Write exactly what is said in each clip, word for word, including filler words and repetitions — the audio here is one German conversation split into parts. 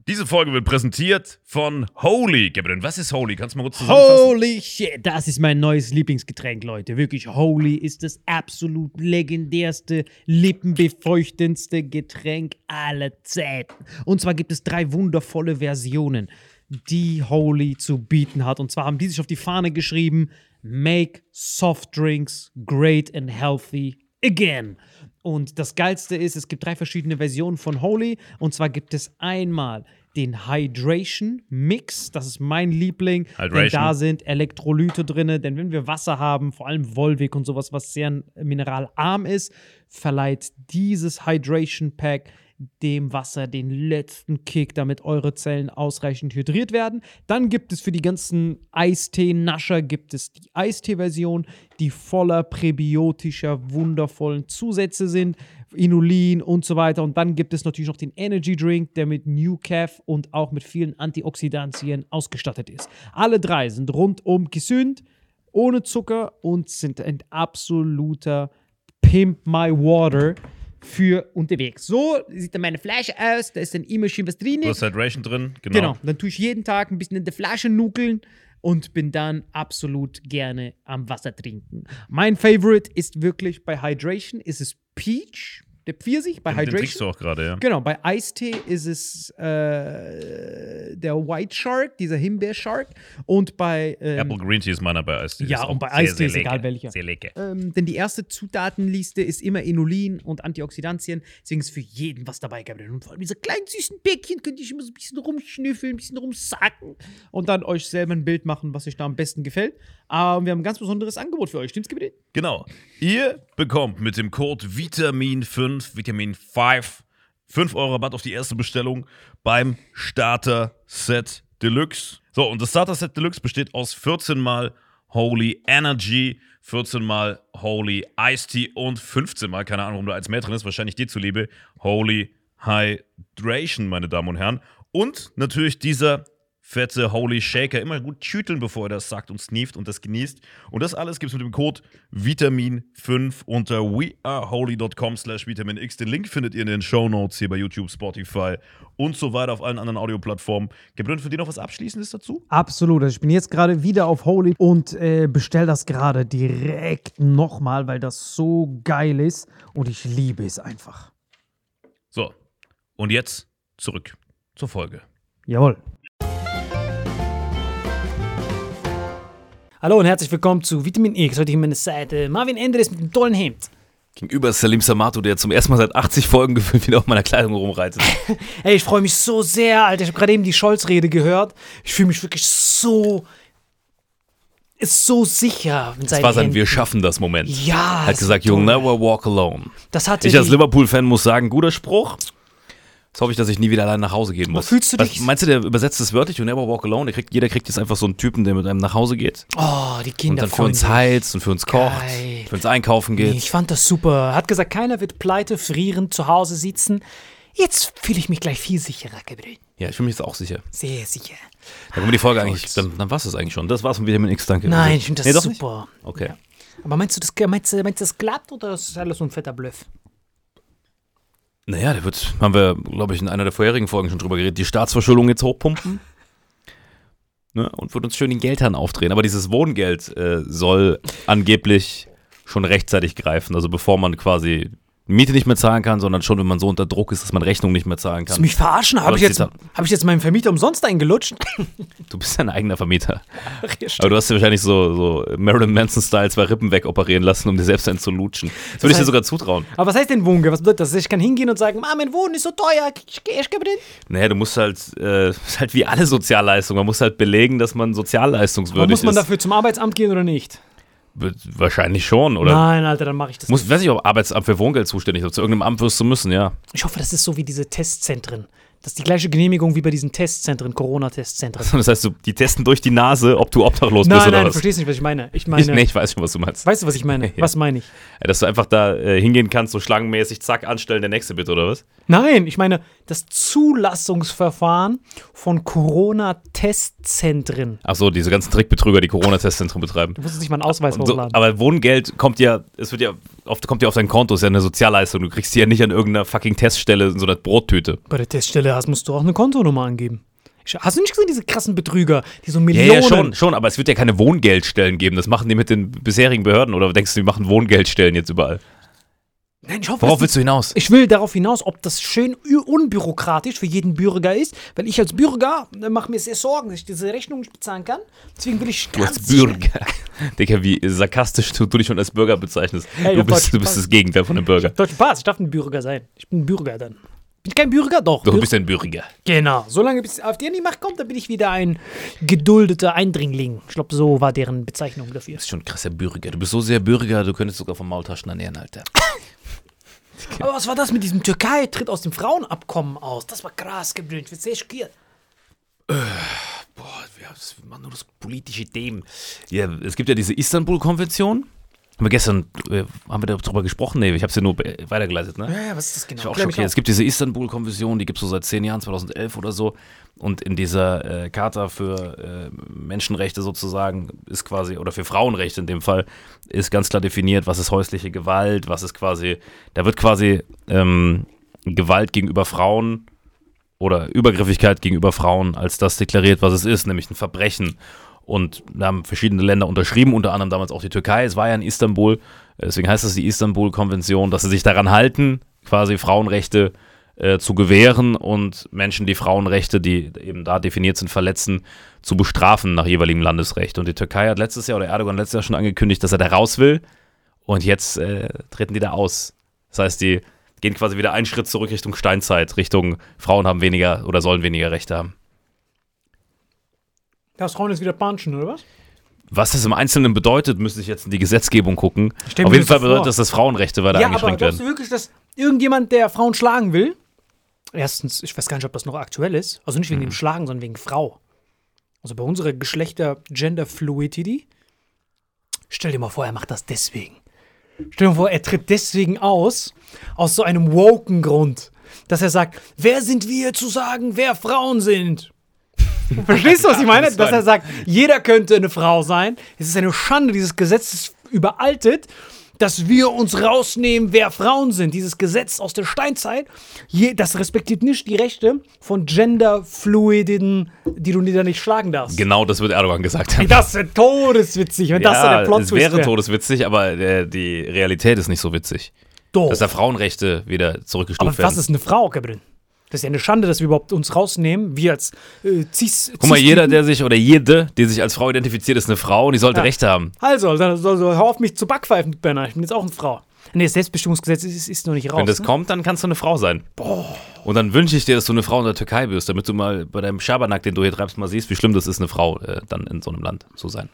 Diese Folge wird präsentiert von Holy. Gabriel, was ist Holy? Kannst du mal kurz zusammenfassen? Holy shit, das ist mein neues Lieblingsgetränk, Leute. Wirklich, Holy ist das absolut legendärste, lippenbefeuchtendste Getränk aller Zeiten. Und zwar gibt es drei wundervolle Versionen, die Holy zu bieten hat. Und zwar haben die sich auf die Fahne geschrieben: Make soft drinks great and healthy again. Und das Geilste ist, es gibt drei verschiedene Versionen von Holy. Und zwar gibt es einmal den Hydration Mix. Das ist mein Liebling. Hydration. Denn da sind Elektrolyte drin. Denn wenn wir Wasser haben, vor allem Volvic und sowas, was sehr mineralarm ist, verleiht dieses Hydration Pack dem Wasser den letzten Kick, damit eure Zellen ausreichend hydriert werden. Dann gibt es für die ganzen Eistee-Nascher gibt es die Eistee-Version, die voller präbiotischer, wundervollen Zusätze sind, Inulin und so weiter. Und dann gibt es natürlich noch den Energy Drink, der mit New Caf und auch mit vielen Antioxidantien ausgestattet ist. Alle drei sind rundum gesund, ohne Zucker und sind ein absoluter Pimp My Water für unterwegs. So sieht dann meine Flasche aus, da ist dann immer schön was drin. Du hast Hydration drin, genau. Genau, dann tue ich jeden Tag ein bisschen in der Flasche nuckeln und bin dann absolut gerne am Wasser trinken. Mein Favorite ist wirklich bei Hydration, ist es Peach, der Pfirsich bei Den, Hydration. den trinkst du auch gerade, ja. Genau, bei Eistee ist es äh, der White Shark, dieser Himbeer-Shark. Und bei ähm, Apple Green Tea ist meiner bei Eistee. Ja, Ist und auch bei sehr, Eistee sehr ist egal lecker. welcher. Sehr lecker. Ähm, denn die erste Zutatenliste ist immer Inulin und Antioxidantien. Deswegen ist für jeden was dabei, Gabriel. Und vor allem diese kleinen süßen Bäckchen könnt ihr immer so ein bisschen rumschnüffeln, ein bisschen rumsacken und dann euch selber ein Bild machen, was euch da am besten gefällt. Aber wir haben ein ganz besonderes Angebot für euch. Stimmt's, Gabriel? Genau. Ihr bekommt mit dem Code Vitamin fünf, Vitamin fünf, fünf Euro Rabatt auf die erste Bestellung beim Starter Set Deluxe. So, und das Starter Set Deluxe besteht aus vierzehn mal Holy Energy, vierzehn mal Holy Iced Tea und fünfzehn mal, keine Ahnung, warum da eins mehr drin ist, wahrscheinlich dir zuliebe, Holy Hydration, meine Damen und Herren. Und natürlich dieser fette Holy Shaker, immer gut schütteln, bevor er das sagt und sneeft und das genießt. Und das alles gibt es mit dem Code Vitamin fünf unter weareholy.com slash Vitamin X. Den Link findet ihr in den Shownotes hier bei YouTube, Spotify und so weiter auf allen anderen Audioplattformen. Gabriel, für dich noch was Abschließendes dazu? Absolut. Also ich bin jetzt gerade wieder auf Holy und äh, bestell das gerade direkt nochmal, weil das so geil ist und ich liebe es einfach. So, und jetzt zurück zur Folge. Jawohl. Hallo und herzlich willkommen zu Vitamin X. Heute hier meine Seite Marvin Endres mit einem tollen Hemd. Gegenüber ist Salim Samato, der zum ersten Mal seit achtzig Folgen gefühlt wieder auf meiner Kleidung rumreitet. Ey, ich freue mich so sehr, Alter. Ich habe gerade eben die Scholz-Rede gehört. Ich fühle mich wirklich so, ist so sicher. Mit Das war sein Wir schaffen das Moment. Ja. Er hat gesagt, you'll never walk alone. Das hatte Ich als die- Liverpool-Fan muss sagen, guter Spruch. Jetzt hoffe ich, dass ich nie wieder allein nach Hause gehen muss. fühlst du dich- Was, meinst du, der übersetzt das wörtlich, you'll never walk alone? Der kriegt, jeder kriegt jetzt einfach so einen Typen, der mit einem nach Hause geht. Oh, die Und Kinder dann für uns heizt und für uns kocht, Geil. für uns einkaufen geht. Ich fand das super. Hat gesagt, keiner wird pleite, frierend zu Hause sitzen. Jetzt fühle ich mich gleich viel sicherer, Gabriel. Ja, ich fühle mich jetzt auch sicher. Sehr sicher. Dann können wir die Folge eigentlich, dann, dann war es das eigentlich schon. Das war's von Vitamin X, danke. Nein, ich finde das nee, doch nicht? super. Okay. Aber meinst du, das, meinst, du, meinst du, das klappt oder ist das alles so ein fetter Bluff? Naja, der wird, haben wir, glaube ich, in einer der vorherigen Folgen schon drüber geredet, die Staatsverschuldung jetzt hochpumpen. Ne, und wird uns schön den Geldhahn aufdrehen. Aber dieses Wohngeld äh, soll angeblich schon rechtzeitig greifen. Also bevor man quasi Miete nicht mehr zahlen kann, sondern schon, wenn man so unter Druck ist, dass man Rechnung nicht mehr zahlen Willst kann. du mich verarschen? Habe Aber ich, das jetzt- steht hab ich jetzt meinen Vermieter umsonst eingelutscht? Du bist ja ein eigener Vermieter. Ach, ja, Aber du hast dir wahrscheinlich so, so Marilyn Manson-Style zwei Rippen wegoperieren lassen, um dir selbst einen zu lutschen. Das würde ich dir heißt- sogar zutrauen. Aber was heißt denn Wohngeld? Was bedeutet das? Ich kann hingehen und sagen, ah, mein Wohnen ist so teuer, ich, ich, ich gebe den. Naja, du musst halt, äh, ist halt wie alle Sozialleistungen, man muss halt belegen, dass man sozialleistungswürdig Aber muss man ist. dafür zum Arbeitsamt gehen oder nicht? Wahrscheinlich schon, oder? Nein, Alter, dann mache ich das Muss, nicht. weiß ich, ob Arbeitsamt für Wohngeld zuständig ist. Zu irgendeinem Amt wirst du müssen, ja. Ich hoffe, das ist so wie diese Testzentren. Das ist die gleiche Genehmigung wie bei diesen Testzentren, Corona-Testzentren. Das heißt, du, die testen durch die Nase, ob du obdachlos bist Nein, oder nein, du was. verstehst nicht, was ich meine. Ich Ich, meine, nee, ich weiß schon, was du meinst. weißt du, was ich meine? Ja. Was meine ich? Ja, dass du einfach da äh, hingehen kannst, so schlangenmäßig, zack, anstellen, der nächste bitte, oder was? Nein, ich meine das Zulassungsverfahren von Corona-Testzentren. Ach so, diese ganzen Trickbetrüger, die Corona-Testzentren betreiben. Du musst nicht mal einen Ausweis Und so, hochladen. aber Wohngeld kommt ja, es wird ja oft kommt ja auf dein Konto, ist ja eine Sozialleistung. Du kriegst die ja nicht an irgendeiner fucking Teststelle in so einer Brottüte. Bei der Teststelle hast, musst du auch eine Kontonummer angeben. Hast du nicht gesehen, diese krassen Betrüger, die so Millionen... Ja, ja, schon, schon, aber es wird ja keine Wohngeldstellen geben. Das machen die mit den bisherigen Behörden. Oder denkst du, die machen Wohngeldstellen jetzt überall? Nein, ich hoffe, Worauf die, willst du hinaus? Ich will darauf hinaus, ob das schön unbürokratisch für jeden Bürger ist. Weil ich als Bürger äh, mache mir sehr Sorgen, dass ich diese Rechnung nicht bezahlen kann. Deswegen will ich Du ganz als Bürger. Digga, wie sarkastisch du, du dich schon als Bürger bezeichnest. Hey, du, bist, Deutsch, du bist das Gegenteil von einem Bürger. Deutschen Pass, ich darf ein Bürger sein. Ich bin ein Bürger dann. Bin ich kein Bürger? Doch. Du Bürger. bist ein Bürger. Genau. Solange bis auf die an die Macht kommt, dann bin ich wieder ein geduldeter Eindringling. Ich glaube, so war deren Bezeichnung dafür. Du bist schon ein krasser Bürger. Du bist so sehr Bürger, du könntest sogar von Maultaschen ernähren, Alter. Aber was war das mit diesem Türkei? Tritt aus dem Frauenabkommen aus. Das war krass geblüht. Ich bin sehr schockiert. Boah, wir machen nur das politische Themen. Ja, es gibt ja diese Istanbul-Konvention. Haben wir gestern, äh, haben wir darüber gesprochen? Nee, ich habe es ja nur weitergeleitet, ne? Ja, ja, was ist das genau? Ich war auch Klär mich schockiert. auf. Es gibt diese Istanbul-Konvention, die gibt es so seit zehn Jahren, zweitausendelf oder so. Und in dieser äh, Charta für äh, Menschenrechte sozusagen ist quasi, oder für Frauenrechte in dem Fall, ist ganz klar definiert, was ist häusliche Gewalt, was ist quasi, da wird quasi ähm, Gewalt gegenüber Frauen oder Übergriffigkeit gegenüber Frauen als das deklariert, was es ist, nämlich ein Verbrechen. Und da haben verschiedene Länder unterschrieben, unter anderem damals auch die Türkei. Es war ja in Istanbul, deswegen heißt es die Istanbul-Konvention, dass sie sich daran halten, quasi Frauenrechte äh, zu gewähren und Menschen, die Frauenrechte, die eben da definiert sind, verletzen, zu bestrafen nach jeweiligen Landesrecht. Und die Türkei hat letztes Jahr, oder Erdogan letztes Jahr schon angekündigt, dass er da raus will. Und jetzt äh, treten die da aus. Das heißt, die gehen quasi wieder einen Schritt zurück Richtung Steinzeit, Richtung Frauen haben weniger oder sollen weniger Rechte haben. Das Frauen jetzt wieder punchen, oder was? Was das im Einzelnen bedeutet, müsste ich jetzt in die Gesetzgebung gucken. Stell Auf mir jeden das Fall so bedeutet vor. das, dass Frauenrechte weiter Ja, aber eingeschränkt glaubst werden. du wirklich, dass irgendjemand, der Frauen schlagen will, erstens, ich weiß gar nicht, ob das noch aktuell ist, also nicht wegen dem Schlagen, sondern wegen Frau. Also bei unserer Geschlechter Gender Fluidity, stell dir mal vor, er macht das deswegen. Stell dir mal vor, er tritt deswegen aus, aus so einem woken Grund, dass er sagt, wer sind wir zu sagen, wer Frauen sind? Verstehst du, was ich meine? Dass er sagt, jeder könnte eine Frau sein. Es ist eine Schande, dieses Gesetz ist überaltet, dass wir uns rausnehmen, wer Frauen sind. Dieses Gesetz aus der Steinzeit, je, das respektiert nicht die Rechte von Genderfluiden, die du da nicht schlagen darfst. Genau das wird Erdogan gesagt haben. Das wäre todeswitzig, wenn das so der Plot es Twist wäre wär. todeswitzig, aber äh, die Realität ist nicht so witzig. Doch. Dass da Frauenrechte wieder zurückgestuft Aber werden. was ist eine Frau, Gabriel? Das ist ja eine Schande, dass wir überhaupt uns rausnehmen, wir als äh, Cis... Guck mal, Cis- jeder, der sich, oder jede, die sich als Frau identifiziert, ist eine Frau und die sollte Ja. Rechte haben. Also, dann soll, soll, hör auf mich zu backpfeifen, Benner. Ich bin jetzt auch eine Frau. Nee, das Selbstbestimmungsgesetz ist, ist noch nicht raus. Wenn das ne? kommt, dann kannst du eine Frau sein. Boah. Und dann wünsche ich dir, dass du eine Frau in der Türkei wirst, damit du mal bei deinem Schabernack, den du hier treibst, mal siehst, wie schlimm das ist, eine Frau äh, dann in so einem Land zu sein.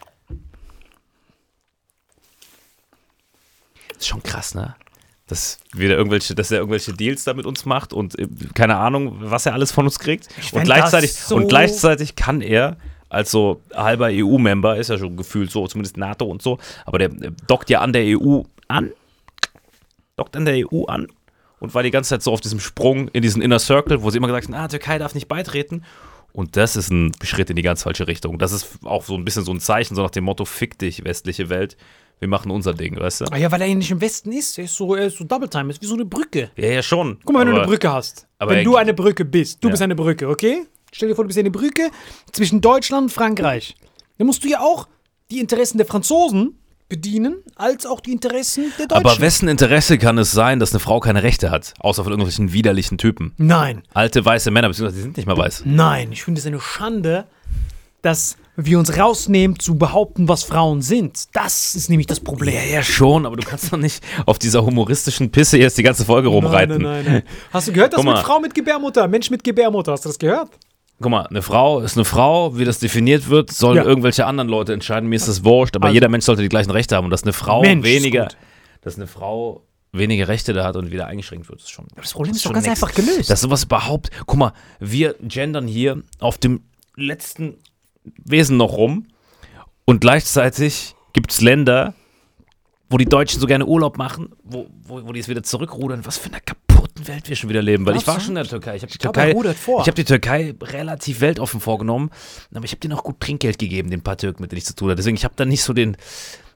Das ist schon krass, ne? Dass, wieder irgendwelche, dass er irgendwelche Deals da mit uns macht und äh, keine Ahnung, was er alles von uns kriegt. Und fänd gleichzeitig, das so- und gleichzeitig kann er als so halber E U-Member, ist ja schon gefühlt so, zumindest NATO und so, aber der äh, dockt ja an der E U an, dockt an der E U an und war die ganze Zeit so auf diesem Sprung in diesen Inner Circle, wo sie immer gesagt haben, ah, Türkei darf nicht beitreten. Und das ist ein Schritt in die ganz falsche Richtung. Das ist auch so ein bisschen so ein Zeichen, so nach dem Motto, fick dich, westliche Welt, wir machen unser Ding, weißt du? Ah ja, weil er ja nicht im Westen ist. Er ist so, er ist so Double Time, ist wie so eine Brücke. Ja, ja, schon. Guck mal, wenn aber, du eine Brücke hast. aber Wenn er- du eine Brücke bist. Du Ja. bist eine Brücke, okay? Stell dir vor, du bist eine Brücke zwischen Deutschland und Frankreich. Dann musst du ja auch die Interessen der Franzosen bedienen, als auch die Interessen der Deutschen. Aber wessen Interesse kann es sein, dass eine Frau keine Rechte hat? Außer von irgendwelchen widerlichen Typen. Nein, Alte weiße Männer, beziehungsweise die sind nicht mal weiß. nein. Ich finde es eine Schande, dass wir uns rausnehmen, zu behaupten, was Frauen sind. Das ist nämlich das Problem. Ja, ja, schon, aber du kannst doch nicht auf dieser humoristischen Pisse jetzt die ganze Folge rumreiten. Nein, nein, nein, nein. Hast du gehört, das Guck mit mal. Frau mit Gebärmutter, Mensch mit Gebärmutter? Hast du das gehört? Guck mal, eine Frau ist eine Frau, wie das definiert wird, sollen Ja. irgendwelche anderen Leute entscheiden, mir ist das wurscht, aber Also- jeder Mensch sollte die gleichen Rechte haben und dass eine Frau Mensch, ist weniger, gut. dass eine Frau weniger Rechte da hat und wieder eingeschränkt wird, ist schon. Das Problem ist, schon doch ganz next. einfach gelöst. Dass sowas überhaupt, guck mal, wir gendern hier auf dem letzten Wesen noch rum und gleichzeitig gibt es Länder, wo die Deutschen so gerne Urlaub machen, wo, wo, wo die es wieder zurückrudern. Was für eine kaputten Welt wir schon wieder leben. Weil ich war Glaubst du? schon in der Türkei. Ich habe die, Ich glaub, Türkei- er rudert vor. ich hab die Türkei relativ weltoffen vorgenommen, aber ich habe denen auch gut Trinkgeld gegeben, den paar Türken, mit denen ich zu tun hatte. Deswegen, ich habe da nicht so den,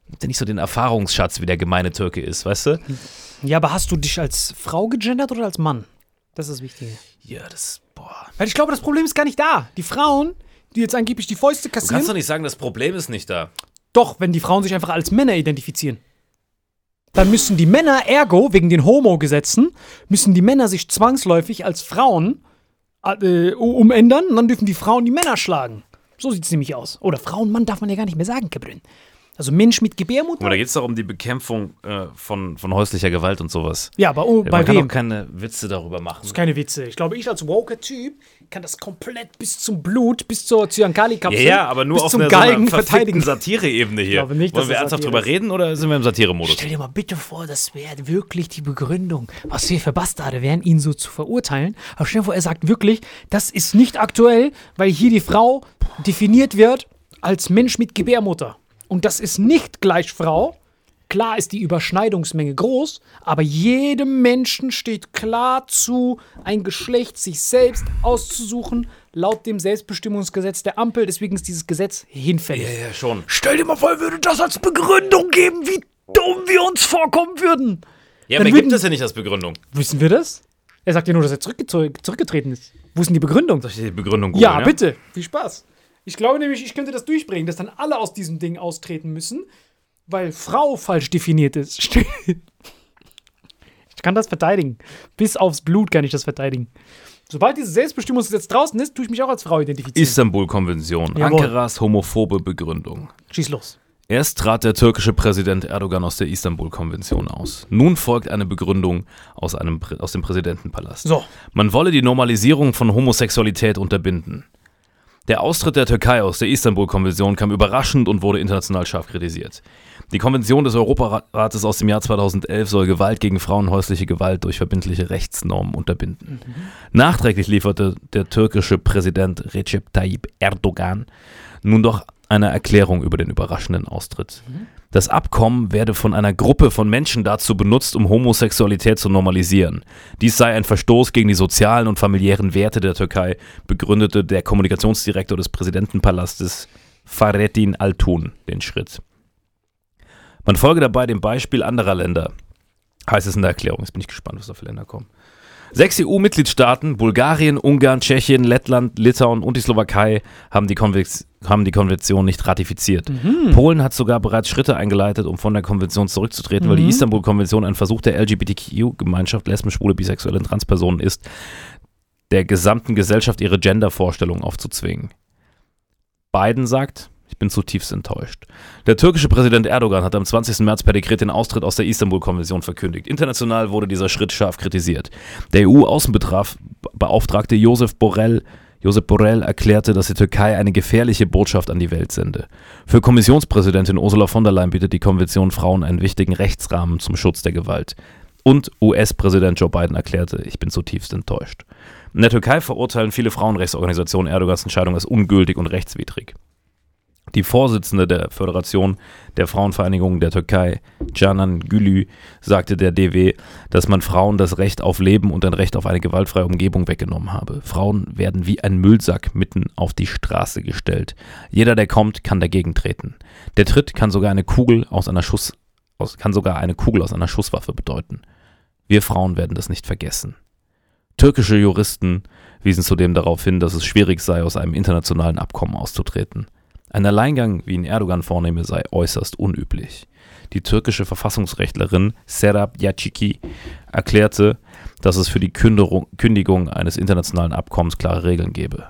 Hat ja nicht so den Erfahrungsschatz, wie der gemeine Türke ist, weißt du? Ja, aber hast du dich als Frau gegendert oder als Mann? Das ist das Wichtige. Ja, das, boah. Weil ich glaube, das Problem ist gar nicht da. Die Frauen, die jetzt angeblich die Fäuste Du kassieren. kannst doch nicht sagen, das Problem ist nicht da. Doch, wenn die Frauen sich einfach als Männer identifizieren. Dann müssen die Männer, ergo, wegen den Homo-Gesetzen, müssen die Männer sich zwangsläufig als Frauen äh, umändern und dann dürfen die Frauen die Männer schlagen. So sieht es nämlich aus. Oder Frauen, Mann darf man ja gar nicht mehr sagen, Cabrin. Also Mensch mit Gebärmutter. Aber da geht es doch um die Bekämpfung äh, von, von häuslicher Gewalt und sowas. Ja, aber oh, Ja, bei man kann wem? doch keine Witze darüber machen. Das ist keine Witze. Ich glaube, ich als woker Typ kann das komplett bis zum Blut, bis zur Zyankali-Kapsel, Ja, ja, aber nur bis auf zum einer, so Galgen einer verteidigen. verfickten Satire-Ebene hier. Ich glaube nicht, dass Wollen wir das ernsthaft Satire drüber reden oder sind wir im Satire-Modus? Stell dir mal bitte vor, das wäre wirklich die Begründung, was wir für Bastarde wären, ihn so zu verurteilen. Aber stell dir vor, er sagt wirklich, das ist nicht aktuell, weil hier die Frau definiert wird als Mensch mit Gebärmutter. Und das ist nicht gleich Frau. Klar ist die Überschneidungsmenge groß, aber jedem Menschen steht klar zu, ein Geschlecht sich selbst auszusuchen, laut dem Selbstbestimmungsgesetz der Ampel. Deswegen ist dieses Gesetz hinfällig. Ja, ja, schon. Stell dir mal vor, er würde das als Begründung geben, wie dumm wir uns vorkommen würden. Ja, Dann aber er würden- gibt es ja nicht als Begründung. Wissen wir das? Er sagt ja nur, dass er zurückgezo- zurückgetreten ist. Wo ist denn die Begründung? Soll ich dir die Begründung Ja, googeln, bitte. Viel Spaß. Ich glaube nämlich, ich könnte das durchbringen, dass dann alle aus diesem Ding austreten müssen, weil Frau falsch definiert ist. Ich kann das verteidigen. Bis aufs Blut kann ich das verteidigen. Sobald dieses Selbstbestimmungsgesetz draußen ist, tue ich mich auch als Frau identifizieren. Istanbul-Konvention. Jawohl. Ankaras homophobe Begründung. Schieß los. Erst trat der türkische Präsident Erdogan aus der Istanbul-Konvention aus. Nun folgt eine Begründung aus, einem, Prä- aus dem Präsidentenpalast. So. Man wolle die Normalisierung von Homosexualität unterbinden. Der Austritt der Türkei aus der Istanbul-Konvention kam überraschend und wurde international scharf kritisiert. Die Konvention des Europarates aus dem Jahr zweitausendelf soll Gewalt gegen Frauen und häusliche Gewalt durch verbindliche Rechtsnormen unterbinden. Mhm. Nachträglich lieferte der türkische Präsident Recep Tayyip Erdogan nun doch eine Erklärung über den überraschenden Austritt. Mhm. Das Abkommen werde von einer Gruppe von Menschen dazu benutzt, um Homosexualität zu normalisieren. Dies sei ein Verstoß gegen die sozialen und familiären Werte der Türkei, begründete der Kommunikationsdirektor des Präsidentenpalastes Fahrettin Altun den Schritt. Man folge dabei dem Beispiel anderer Länder, heißt es in der Erklärung. Jetzt bin ich gespannt, was da für Länder kommen. Sechs E U-Mitgliedstaaten, Bulgarien, Ungarn, Tschechien, Lettland, Litauen und die Slowakei haben die, Konvex- haben die Konvention nicht ratifiziert. Mhm. Polen hat sogar bereits Schritte eingeleitet, um von der Konvention zurückzutreten, mhm. weil die Istanbul-Konvention ein Versuch der L G B T Q-Gemeinschaft, Lesben, Schwule, Bisexuelle und Transpersonen ist, der gesamten Gesellschaft ihre Gender-Vorstellungen aufzuzwingen. Biden sagt: Ich bin zutiefst enttäuscht. Der türkische Präsident Erdogan hat am zwanzigsten März per Dekret den Austritt aus der Istanbul-Konvention verkündigt. International wurde dieser Schritt scharf kritisiert. Der E U-Außenbeauftragte Josep Borrell, Josep Borrell erklärte, dass die Türkei eine gefährliche Botschaft an die Welt sende. Für Kommissionspräsidentin Ursula von der Leyen bietet die Konvention Frauen einen wichtigen Rechtsrahmen zum Schutz der Gewalt. Und U S-Präsident Joe Biden erklärte: Ich bin zutiefst enttäuscht. In der Türkei verurteilen viele Frauenrechtsorganisationen Erdogans Entscheidung als ungültig und rechtswidrig. Die Vorsitzende der Föderation der Frauenvereinigungen der Türkei, Canan Gülü, sagte der D W, dass man Frauen das Recht auf Leben und ein Recht auf eine gewaltfreie Umgebung weggenommen habe. Frauen werden wie ein Müllsack mitten auf die Straße gestellt. Jeder, der kommt, kann dagegen treten. Der Tritt kann sogar eine Kugel aus einer Schuss, aus, kann sogar eine Kugel aus einer Schusswaffe bedeuten. Wir Frauen werden das nicht vergessen. Türkische Juristen wiesen zudem darauf hin, dass es schwierig sei, aus einem internationalen Abkommen auszutreten. Ein Alleingang, wie ihn Erdogan vornehme, sei äußerst unüblich. Die türkische Verfassungsrechtlerin Serap Yachiki erklärte, dass es für die Kündigung, Kündigung eines internationalen Abkommens klare Regeln gebe.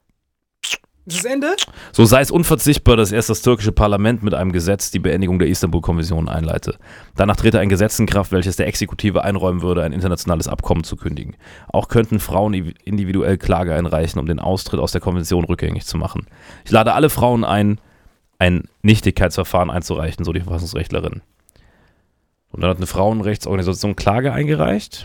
Das Ende? So sei es unverzichtbar, dass erst das türkische Parlament mit einem Gesetz die Beendigung der Istanbul-Konvention einleite. Danach trete ein Gesetz in Kraft, welches der Exekutive einräumen würde, ein internationales Abkommen zu kündigen. Auch könnten Frauen individuell Klage einreichen, um den Austritt aus der Konvention rückgängig zu machen. Ich lade alle Frauen ein, ein Nichtigkeitsverfahren einzureichen, so die Verfassungsrechtlerin. Und dann hat eine Frauenrechtsorganisation Klage eingereicht.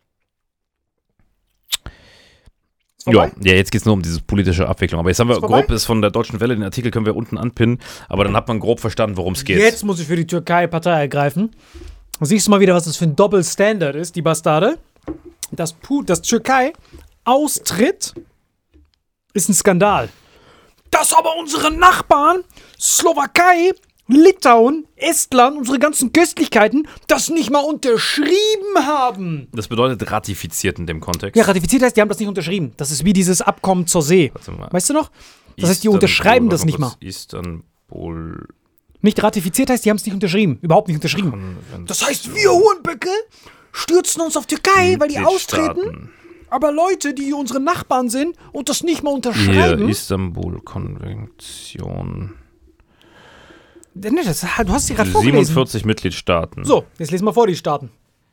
Ja, ja, jetzt geht es nur um diese politische Abwicklung. Aber jetzt haben wir grob, ist von der Deutschen Welle, den Artikel können wir unten anpinnen, aber dann hat man grob verstanden, worum es geht. Jetzt muss ich für die Türkei Partei ergreifen. Siehst du mal wieder, was das für ein Doppelstandard ist, die Bastarde. Das, das Türkei austritt ist ein Skandal. Dass aber unsere Nachbarn, Slowakei, Litauen, Estland, unsere ganzen Köstlichkeiten das nicht mal unterschrieben haben. Das bedeutet ratifiziert in dem Kontext. Ja, ratifiziert heißt, die haben das nicht unterschrieben. Das ist wie dieses Abkommen zur See. Warte mal. Weißt du noch? Das heißt, die Istanbul, unterschreiben das warte nicht kurz. mal. Istanbul. Nicht ratifiziert heißt, die haben es nicht unterschrieben. Überhaupt nicht unterschrieben. Das heißt, wir Hurenböcke stürzen uns auf Türkei, weil die austreten. Aber Leute, die unsere Nachbarn sind und das nicht mal unterschreiben. Hier, Istanbul-Konvention. Nee, das, du hast sie gerade vorgelesen. siebenundvierzig Mitgliedstaaten. So, jetzt lesen wir vor die Staaten.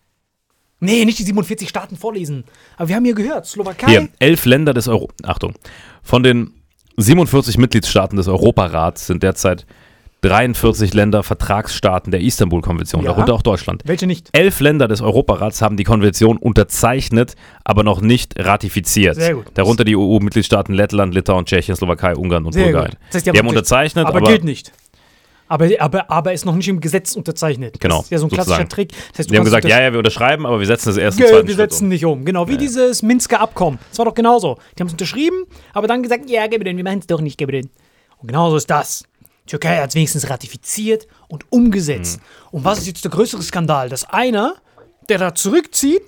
Nee, nicht die siebenundvierzig Staaten vorlesen. Aber wir haben hier gehört, Slowakei. Hier, elf Länder des Euro... Achtung. Von den siebenundvierzig Mitgliedstaaten des Europarats sind derzeit dreiundvierzig Länder Vertragsstaaten der Istanbul-Konvention, Ja. darunter auch Deutschland. Welche nicht? Elf Länder des Europarats haben die Konvention unterzeichnet, aber noch nicht ratifiziert. Sehr gut. Darunter die E U-Mitgliedstaaten Lettland, Litauen, Tschechien, Slowakei, Ungarn und Sehr Bulgarien. gut. Das heißt, die, die haben haben unterzeichnet, aber, aber, gilt nicht. Aber, aber, aber ist noch nicht im Gesetz unterzeichnet. Genau, Das ist ja so ein klassischer sozusagen. Trick. Das heißt, du die haben kannst gesagt, unter- ja, ja, wir unterschreiben, aber wir setzen das erst im Ge- zweiten wir Schritt setzen um. nicht um. Genau, wie Ja. dieses Minsker Abkommen. Das war doch genauso. Die haben es unterschrieben, aber dann gesagt, ja, gib mir den, wir machen es doch nicht, gib mir den. Und genauso ist das. Die Türkei hat es wenigstens ratifiziert und umgesetzt. Mhm. Und was ist jetzt der größere Skandal? Dass einer, der da zurückzieht,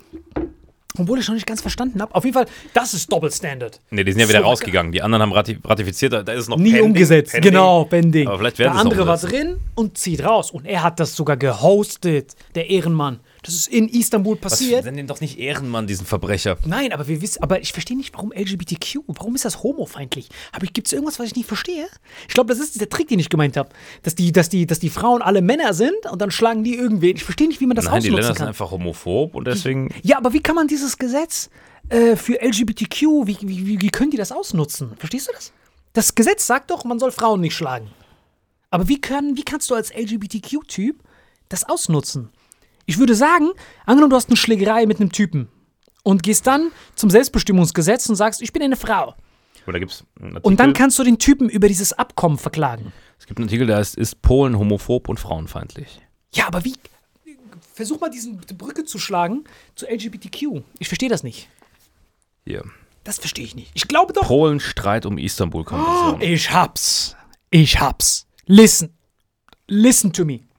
obwohl ich noch nicht ganz verstanden habe, auf jeden Fall, das ist Doppelstandard. Nee, die sind ja wieder So, rausgegangen. Die anderen haben rati- ratifiziert, da ist es noch Nie pending, umgesetzt, pending. genau, pending. Aber vielleicht werden der sie es noch andere war umsetzen. drin und zieht raus. Und er hat das sogar gehostet, der Ehrenmann. Das ist in Istanbul Was, passiert. nenn den doch nicht Ehrenmann, diesen Verbrecher. Nein, aber wir wissen, aber ich verstehe nicht, warum L G B T Q, warum ist das homofeindlich? Aber gibt es irgendwas, was ich nicht verstehe? Ich glaube, das ist der Trick, den ich gemeint habe, dass die, dass die, dass die Frauen alle Männer sind und dann schlagen die irgendwen. Ich verstehe nicht, wie man das Nein, die Länder ausnutzen sind kann. einfach homophob und deswegen... Ja, aber wie kann man dieses Gesetz äh, für L G B T Q, wie, wie, wie, wie können die das ausnutzen? Verstehst du das? Das Gesetz sagt doch, man soll Frauen nicht schlagen. Aber wie, kann, wie kannst du als L G B T Q-Typ das ausnutzen? Ich würde sagen, angenommen, du hast eine Schlägerei mit einem Typen und gehst dann zum Selbstbestimmungsgesetz und sagst, ich bin eine Frau. Oder gibt's einen Artikel, Und dann kannst du den Typen über dieses Abkommen verklagen. es gibt einen Artikel, der heißt, ist Polen homophob und frauenfeindlich? Ja, aber wie? Versuch mal, diese Brücke zu schlagen zu L G B T Q. Ich verstehe das nicht. Hier. Das verstehe ich nicht. Ich glaube doch. Polen Streit um Istanbul-Konvention. Ich hab's. Ich hab's. Listen. Listen to me.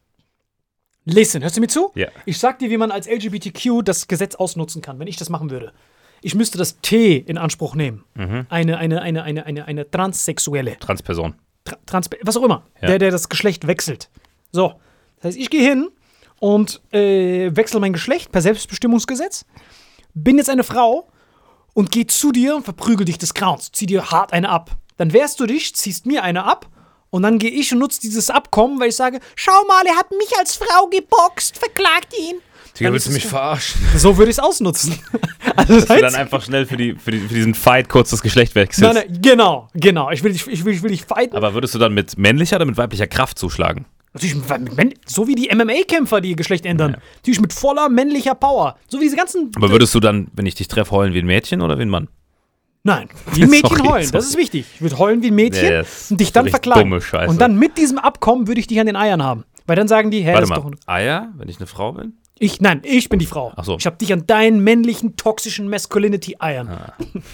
Listen. Hörst du mir zu? Ja. Ich sag dir, wie man als L G B T Q das Gesetz ausnutzen kann, wenn ich das machen würde. Ich müsste das T in Anspruch nehmen. Mhm. Eine, eine, eine, eine, eine, eine Transsexuelle. Transperson. Tra Trans was auch immer. Ja. Der, der das Geschlecht wechselt. So. Das heißt, ich gehe hin und äh, wechsle mein Geschlecht per Selbstbestimmungsgesetz. Bin jetzt eine Frau und gehe zu dir und verprügel dich des Grauens. Zieh dir hart eine ab. Dann wehrst du dich, ziehst mir eine ab und dann gehe ich und nutze dieses Abkommen, weil ich sage, schau mal, er hat mich als Frau geboxt, verklagt ihn. Digga, Dann willst du ist mich es- verarschen? So würde ich es ausnutzen. Also das Dass du dann heißt, einfach schnell für, die, für, die, für diesen Fight kurz das Geschlecht wechselst. nein, nein, genau, genau. Ich will dich, ich will, ich will dich fighten. Aber würdest du dann mit männlicher oder mit weiblicher Kraft zuschlagen? Natürlich, mit Männ- so wie die M M A-Kämpfer, die ihr Geschlecht ändern. Ja. Natürlich mit voller männlicher Power. So wie diese ganzen. Aber würdest du dann, wenn ich dich treffe, heulen wie ein Mädchen oder wie ein Mann? Nein, wie ein Mädchen Sorry, heulen. Das sorry. ist wichtig. Ich würde heulen wie ein Mädchen Ja, das und dich ist dann richtig verklagen. dumme Scheiße. Und dann mit diesem Abkommen würde ich dich an den Eiern haben. Weil dann sagen die, hä, Warte das ist mal, doch. Eier, wenn ich eine Frau bin? Ich, nein, ich bin die Frau. Ach so. Ich habe dich an deinen männlichen, toxischen Masculinity-Eiern. Ah.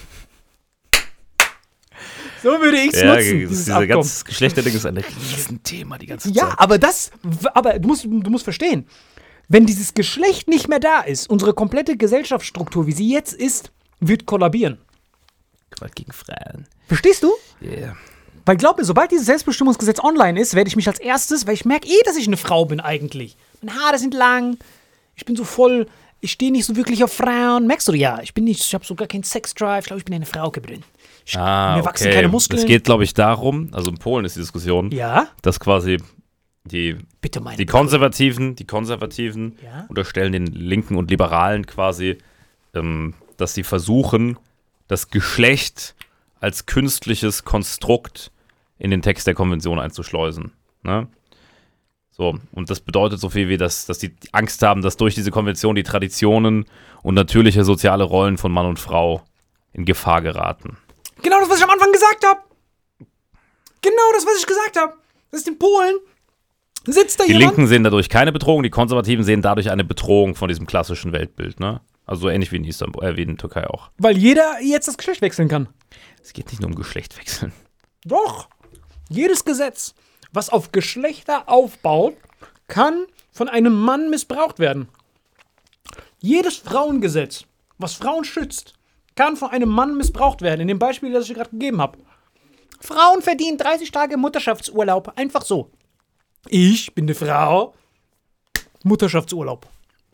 So würde ich es Ja, nutzen, dieses dieses diese Abkommen. ganze Geschlechterding ist ein Riesenthema die ganze Ja, Zeit. aber das, aber du musst, du musst verstehen, wenn dieses Geschlecht nicht mehr da ist, unsere komplette Gesellschaftsstruktur, wie sie jetzt ist, wird kollabieren. Gewalt gegen Frauen. Verstehst du? Yeah. Weil glaub mir, sobald dieses Selbstbestimmungsgesetz online ist, werde ich mich als erstes, weil ich merke eh, dass ich eine Frau bin eigentlich. Meine Haare sind lang, ich bin so voll, ich stehe nicht so wirklich auf Frauen. Merkst du, ja, ich bin nicht, ich habe so gar keinen Sex-Drive, ich glaube, ich bin eine Frau drin. Ich, Ah, mir wachsen okay. keine Muskeln. Es geht, glaube ich, darum, also in Polen ist die Diskussion, Ja, dass quasi die, bitte meine. die Konservativen, die Konservativen Ja. unterstellen den Linken und Liberalen quasi, ähm, dass sie versuchen, das Geschlecht als künstliches Konstrukt in den Text der Konvention einzuschleusen. Ne? So, und das bedeutet so viel wie, dass, dass die Angst haben, dass durch diese Konvention die Traditionen und natürliche soziale Rollen von Mann und Frau in Gefahr geraten. Genau das, was ich am Anfang gesagt habe. Genau das, was ich gesagt habe. Das ist in Polen. Sitzt da Die jemand. Linken sehen dadurch keine Bedrohung, die Konservativen sehen dadurch eine Bedrohung von diesem klassischen Weltbild. Ne? Also so ähnlich wie in Istanbul, äh, wie in der Türkei auch. Weil jeder jetzt das Geschlecht wechseln kann. Es geht nicht nur um Geschlecht wechseln. Doch. Jedes Gesetz, was auf Geschlechter aufbaut, kann von einem Mann missbraucht werden. Jedes Frauengesetz, was Frauen schützt, kann von einem Mann missbraucht werden. In dem Beispiel, das ich dir gerade gegeben habe. Frauen verdienen dreißig Tage Mutterschaftsurlaub. Einfach so. Ich bin eine Frau. Mutterschaftsurlaub.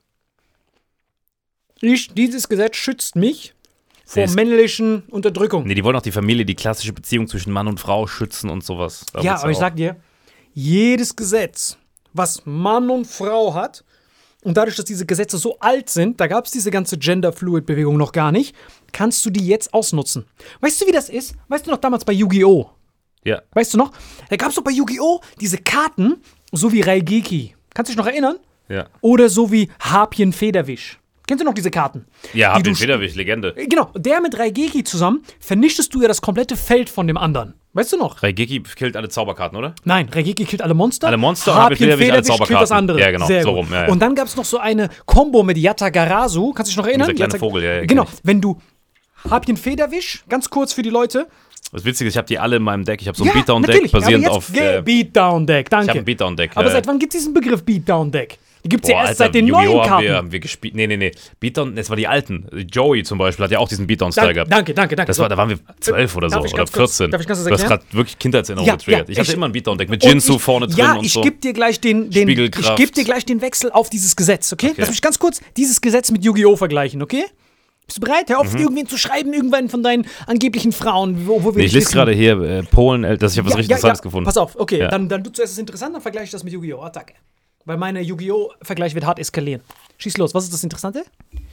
Ich, dieses Gesetz schützt mich vor Es- männlichen Unterdrückung. Nee, die wollen auch die Familie, die klassische Beziehung zwischen Mann und Frau schützen und sowas. Da Ja, wird's aber ich auch- sag dir, jedes Gesetz, was Mann und Frau hat, und dadurch, dass diese Gesetze so alt sind, da gab es diese ganze Gender-Fluid-Bewegung noch gar nicht, kannst du die jetzt ausnutzen. Weißt du, wie das ist? Weißt du noch damals bei Yu-Gi-Oh! Ja. Weißt du noch? Da gab es doch bei Yu-Gi-Oh! diese Karten, so wie Raigeki. Kannst du dich noch erinnern? Ja. Oder so wie Harpien Federwisch. Kennst du noch diese Karten? Ja, Die hab du den sch- Federwich, Legende. Genau, der mit Raigeki zusammen vernichtest du ja das komplette Feld von dem anderen. Weißt du noch? Raigeki killt alle Zauberkarten, oder? Nein, Raigeki killt alle Monster. Alle Monster und Harpien Harpien Federwisch alle Federwisch killt das Zauberkarten. andere. Ja, genau, Sehr so gut. rum, ja, ja. Und dann gab es noch so eine Combo mit Yatagarasu. Kannst du dich noch erinnern? Dieser kleine Yata- Vogel, ja, ja, Genau, kenn wenn du Harpien Federwisch, ganz kurz für die Leute. Das Witzige ist, ich habe die alle in meinem Deck. Ich habe so ein Ja, Beatdown-Deck natürlich, basierend aber auf. jetzt, ge- Äh, Beatdown-Deck, ich habe danke. ein Beatdown-Deck. Aber äh, seit wann gibt es diesen Begriff Beatdown-Deck? Die gibt es ja Boah, erst Alter, seit den Yu-Gi-Oh! neuen haben Karten. wir, haben wir gespielt. Nee, nee, nee. Beatdown, das war die alten. Joey zum Beispiel hat ja auch diesen Beatdown-Style Danke, gehabt. danke, danke, danke. Das war, da waren wir zwölf oder so. Darf ich Oder ganz kurz- vierzehn. darf ich ganz kurz Du hast erklären? gerade wirklich Kindheitserinnerungen Ja, getriggert. ja, ich hatte ich- immer ein Beatdown-Deck mit Und Jinsu ich- vorne drin ja, und ich so. gebe dir gleich den, den ich Spiegelkraft. gebe dir gleich den Wechsel auf dieses Gesetz, okay? Okay. Lass mich ganz kurz dieses Gesetz mit Yu-Gi-Oh! Vergleichen, okay? Bist du bereit? Hör auf, Mhm. irgendwen zu schreiben, irgendwann von deinen angeblichen Frauen, wo, wo wir Nee, nicht ich lese wissen. gerade hier äh, Polen, äh, dass ich habe was richtig Interessantes gefunden. Pass auf, okay, Ja. dann, dann du zuerst das Interessante, dann vergleiche ich das mit Yu-Gi-Oh! Attacke. Weil meine Yu-Gi-Oh!-Vergleich wird hart eskalieren. Schieß los, was ist das Interessante?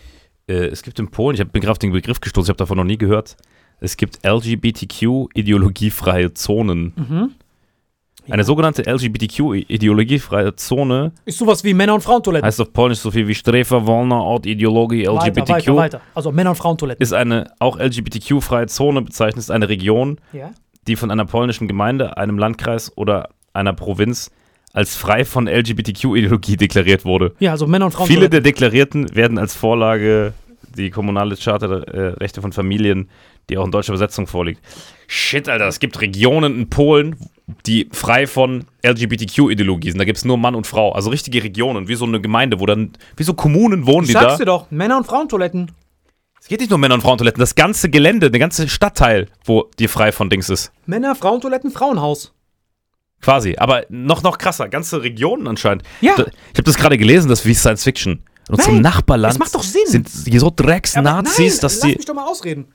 Äh, es gibt in Polen, ich hab- bin gerade auf den Begriff gestoßen, ich habe davon noch nie gehört. Es gibt L G B T Q-ideologiefreie Zonen. Mhm. Eine sogenannte L G B T Q-ideologiefreie Zone Ist sowas wie Männer- und Frauentoiletten. heißt auf Polnisch so viel wie Strefa Wolna Ort Ideologie weiter, weiter, L G B T Q. weiter. Also Männer- und Frauentoiletten. Ist eine auch L G B T Q-freie Zone bezeichnet, ist eine Region, Ja? die von einer polnischen Gemeinde, einem Landkreis oder einer Provinz als frei von L G B T Q-Ideologie deklariert wurde. Ja, also Männer- und Viele Frauentoiletten. der Deklarierten werden als Vorlage die kommunale Charta der äh, Rechte von Familien, die auch in deutscher Übersetzung vorliegt. Shit, Alter, es gibt Regionen in Polen, die frei von L G B T Q-Ideologie sind. Da gibt es nur Mann und Frau. Also richtige Regionen, wie so eine Gemeinde, wo dann, wie so Kommunen wohnen, Ich die sag's da. dir doch, Männer- und Frauentoiletten. Es geht nicht nur Männer- und Frauentoiletten, das ganze Gelände, der ganze Stadtteil, wo die frei von Dings ist. Männer-, Frauentoiletten, Frauenhaus. Quasi. Aber noch, noch krasser, ganze Regionen anscheinend. Ja. Da, ich habe das gerade gelesen, das ist wie Science Fiction. In unserem Nein, Nachbarland das macht doch Sinn. sind die so Drecks-Nazis, Nein, dass lass die. mich doch mal ausreden.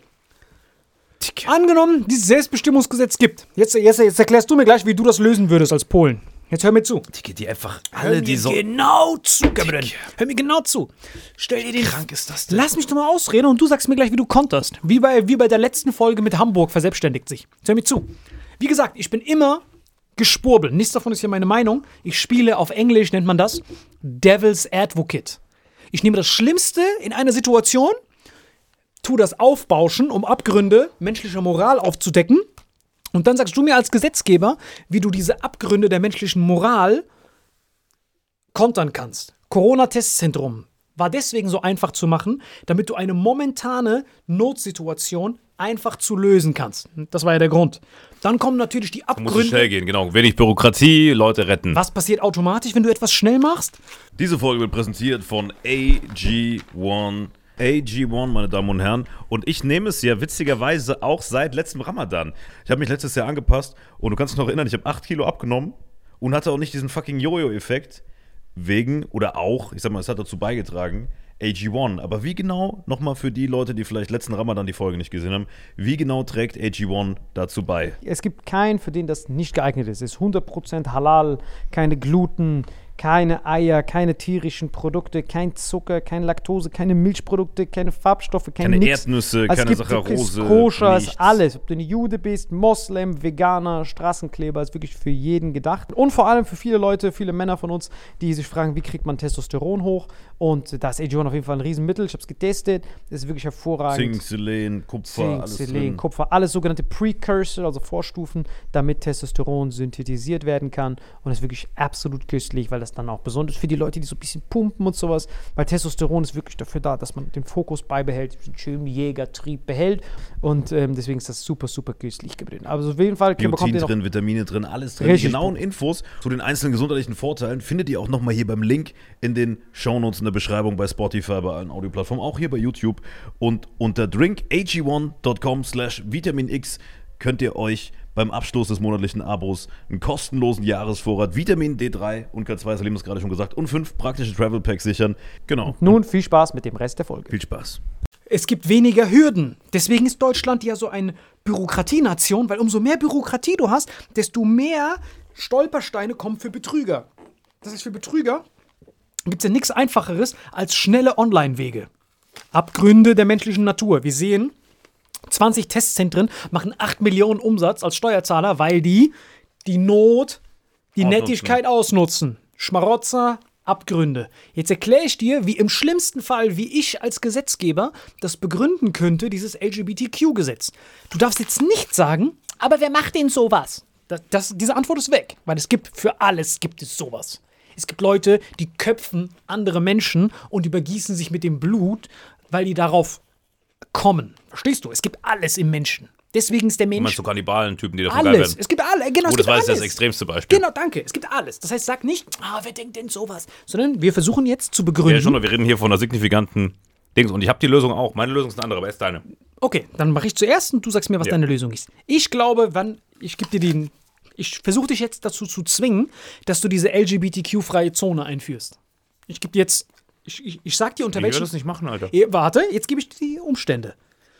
Angenommen, dieses Selbstbestimmungsgesetz gibt. Jetzt, jetzt, jetzt erklärst du mir gleich, wie du das lösen würdest als Polen. Jetzt hör mir zu. Die, die einfach Hör alle, mir die so. genau zu, Gabriel. Hör mir genau zu. Stell dir den. krank ist das denn? Lass mich doch mal ausreden und du sagst mir gleich, wie du konterst. Wie bei, wie bei der letzten Folge mit Hamburg verselbstständigt sich. Jetzt hör mir zu. Wie gesagt, ich bin immer gespurbelt. Nichts davon ist hier meine Meinung. Ich spiele auf Englisch, nennt man das, Devil's Advocate. Ich nehme das Schlimmste in einer Situation, tu das aufbauschen, um Abgründe menschlicher Moral aufzudecken. Und dann sagst du mir als Gesetzgeber, wie du diese Abgründe der menschlichen Moral kontern kannst. Corona-Testzentrum war deswegen so einfach zu machen, damit du eine momentane Notsituation einfach zu lösen kannst. Das war ja der Grund. Dann kommen natürlich die Muss es Abgründe. schnell gehen, genau. Wenig Bürokratie, Leute retten. Was passiert automatisch, wenn du etwas schnell machst? Diese Folge wird präsentiert von A G eins. A G eins, meine Damen und Herren. Und ich nehme es ja witzigerweise auch seit letztem Ramadan. Ich habe mich letztes Jahr angepasst und du kannst dich noch erinnern, ich habe acht Kilo abgenommen und hatte auch nicht diesen fucking Jojo-Effekt. Wegen, oder auch, ich sag mal, es hat dazu beigetragen, A G eins. Aber wie genau, nochmal für die Leute, die vielleicht letzten Ramadan die Folge nicht gesehen haben, wie genau trägt A G eins dazu bei? Es gibt keinen, für den das nicht geeignet ist. Es ist hundert Prozent halal, keine Gluten, keine Eier, keine tierischen Produkte, kein Zucker, keine Laktose, keine Milchprodukte, keine Farbstoffe, kein Keine nix. Erdnüsse, Also keine es gibt wirklich Saccharose, Koscher, ist nichts. alles. Ob du ein Jude bist, Moslem, Veganer, Straßenkleber, ist wirklich für jeden gedacht. Und vor allem für viele Leute, viele Männer von uns, die sich fragen, wie kriegt man Testosteron hoch? Und da ist A G eins auf jeden Fall ein Riesenmittel. Ich habe es getestet, das ist wirklich hervorragend. Zink, Selen, Kupfer, Zink, alles Selen, drin. Kupfer, alles sogenannte Precursor, also Vorstufen, damit Testosteron synthetisiert werden kann. Und das ist wirklich absolut köstlich, weil weil es dann auch besonders für die Leute, die so ein bisschen pumpen und sowas, weil Testosteron ist wirklich dafür da, dass man den Fokus beibehält, den schönen Jägertrieb behält und ähm, deswegen ist das super, super günstig geblieben. Aber auf jeden Fall bekommt Biotin ihr noch drin, Vitamine drin, alles drin. Richtig Die genauen Infos zu den einzelnen gesundheitlichen Vorteilen findet ihr auch nochmal hier beim Link in den Shownotes in der Beschreibung bei Spotify, bei allen Audioplattformen, auch hier bei YouTube. Und unter drink a g one dot com slash vitamin x könnt ihr euch beim Abschluss des monatlichen Abos einen kostenlosen Jahresvorrat Vitamin D drei und K zwei, das haben wir es gerade schon gesagt, und fünf praktische Travel Packs sichern. Genau. Nun viel Spaß mit dem Rest der Folge. Viel Spaß. Es gibt weniger Hürden. Deswegen ist Deutschland ja so eine Bürokratienation, weil umso mehr Bürokratie du hast, desto mehr Stolpersteine kommen für Betrüger. Das heißt, für Betrüger gibt es ja nichts Einfacheres als schnelle Online-Wege. Abgründe der menschlichen Natur. Wir sehen, zwanzig Testzentren machen acht Millionen Umsatz als Steuerzahler, weil die die Not, die Ausnutzen. Nettigkeit ausnutzen. Schmarotzer, Abgründe. Jetzt erkläre ich dir, wie im schlimmsten Fall, wie ich als Gesetzgeber das begründen könnte, dieses L G B T Q-Gesetz. Du darfst jetzt nicht sagen, aber wer macht denn sowas? Das, das, diese Antwort ist weg, weil es gibt, für alles gibt es sowas. Es gibt Leute, die köpfen andere Menschen und übergießen sich mit dem Blut, weil die darauf kommen. Verstehst du? Es gibt alles im Menschen. Deswegen ist der Du Mensch meinst so Kannibalen-Typen, die davon geil alles. werden? Es gibt alle. Genau, Oh, es das gibt war jetzt alles. das extremste Beispiel. Genau, danke. Es gibt alles. Das heißt, sag nicht, ah, wer denkt denn sowas? Sondern wir versuchen jetzt zu begründen. Ja, schon, wir reden hier von einer signifikanten Dings. Und ich habe die Lösung auch. Meine Lösung ist eine andere, aber ist deine. Okay, dann mache ich zuerst und du sagst mir, was Ja. deine Lösung ist. Ich glaube, wann ich gebe dir den, ich versuche dich jetzt dazu zu zwingen, dass du diese L G B T Q-freie Zone einführst. Ich gebe dir jetzt, ich, ich, ich sag dir unter Ich würde welchen. das nicht machen, Alter. Eh, warte, jetzt gebe ich dir die Umstände.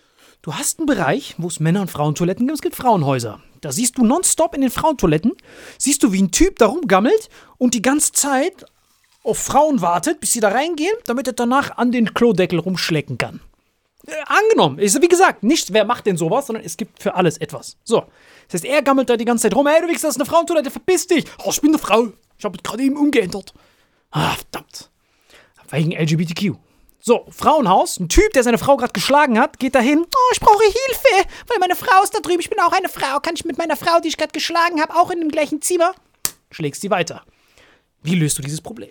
Du hast einen Bereich, wo es Männer- und Frauentoiletten gibt. Es gibt Frauenhäuser. Da siehst du nonstop in den Frauentoiletten, siehst du, wie ein Typ da rumgammelt und die ganze Zeit auf Frauen wartet, bis sie da reingehen, damit er danach an den Klodeckel rumschlecken kann. Äh, angenommen. Ist, wie gesagt, nicht, wer macht denn sowas, sondern es gibt für alles etwas. So. Das heißt, er gammelt da die ganze Zeit rum. Hey, du Wichser, das ist eine Frauentoilette, verpiss dich. Oh, ich bin eine Frau. Ich habe gerade eben umgeändert. Ah, verdammt. Wegen L G B T Q. So, Frauenhaus, ein Typ, der seine Frau gerade geschlagen hat, geht dahin. Oh, ich brauche Hilfe, weil meine Frau ist da drüben. Ich bin auch eine Frau. Kann ich mit meiner Frau, die ich gerade geschlagen habe, auch in dem gleichen Zimmer? Schlägst sie weiter. Wie löst du dieses Problem?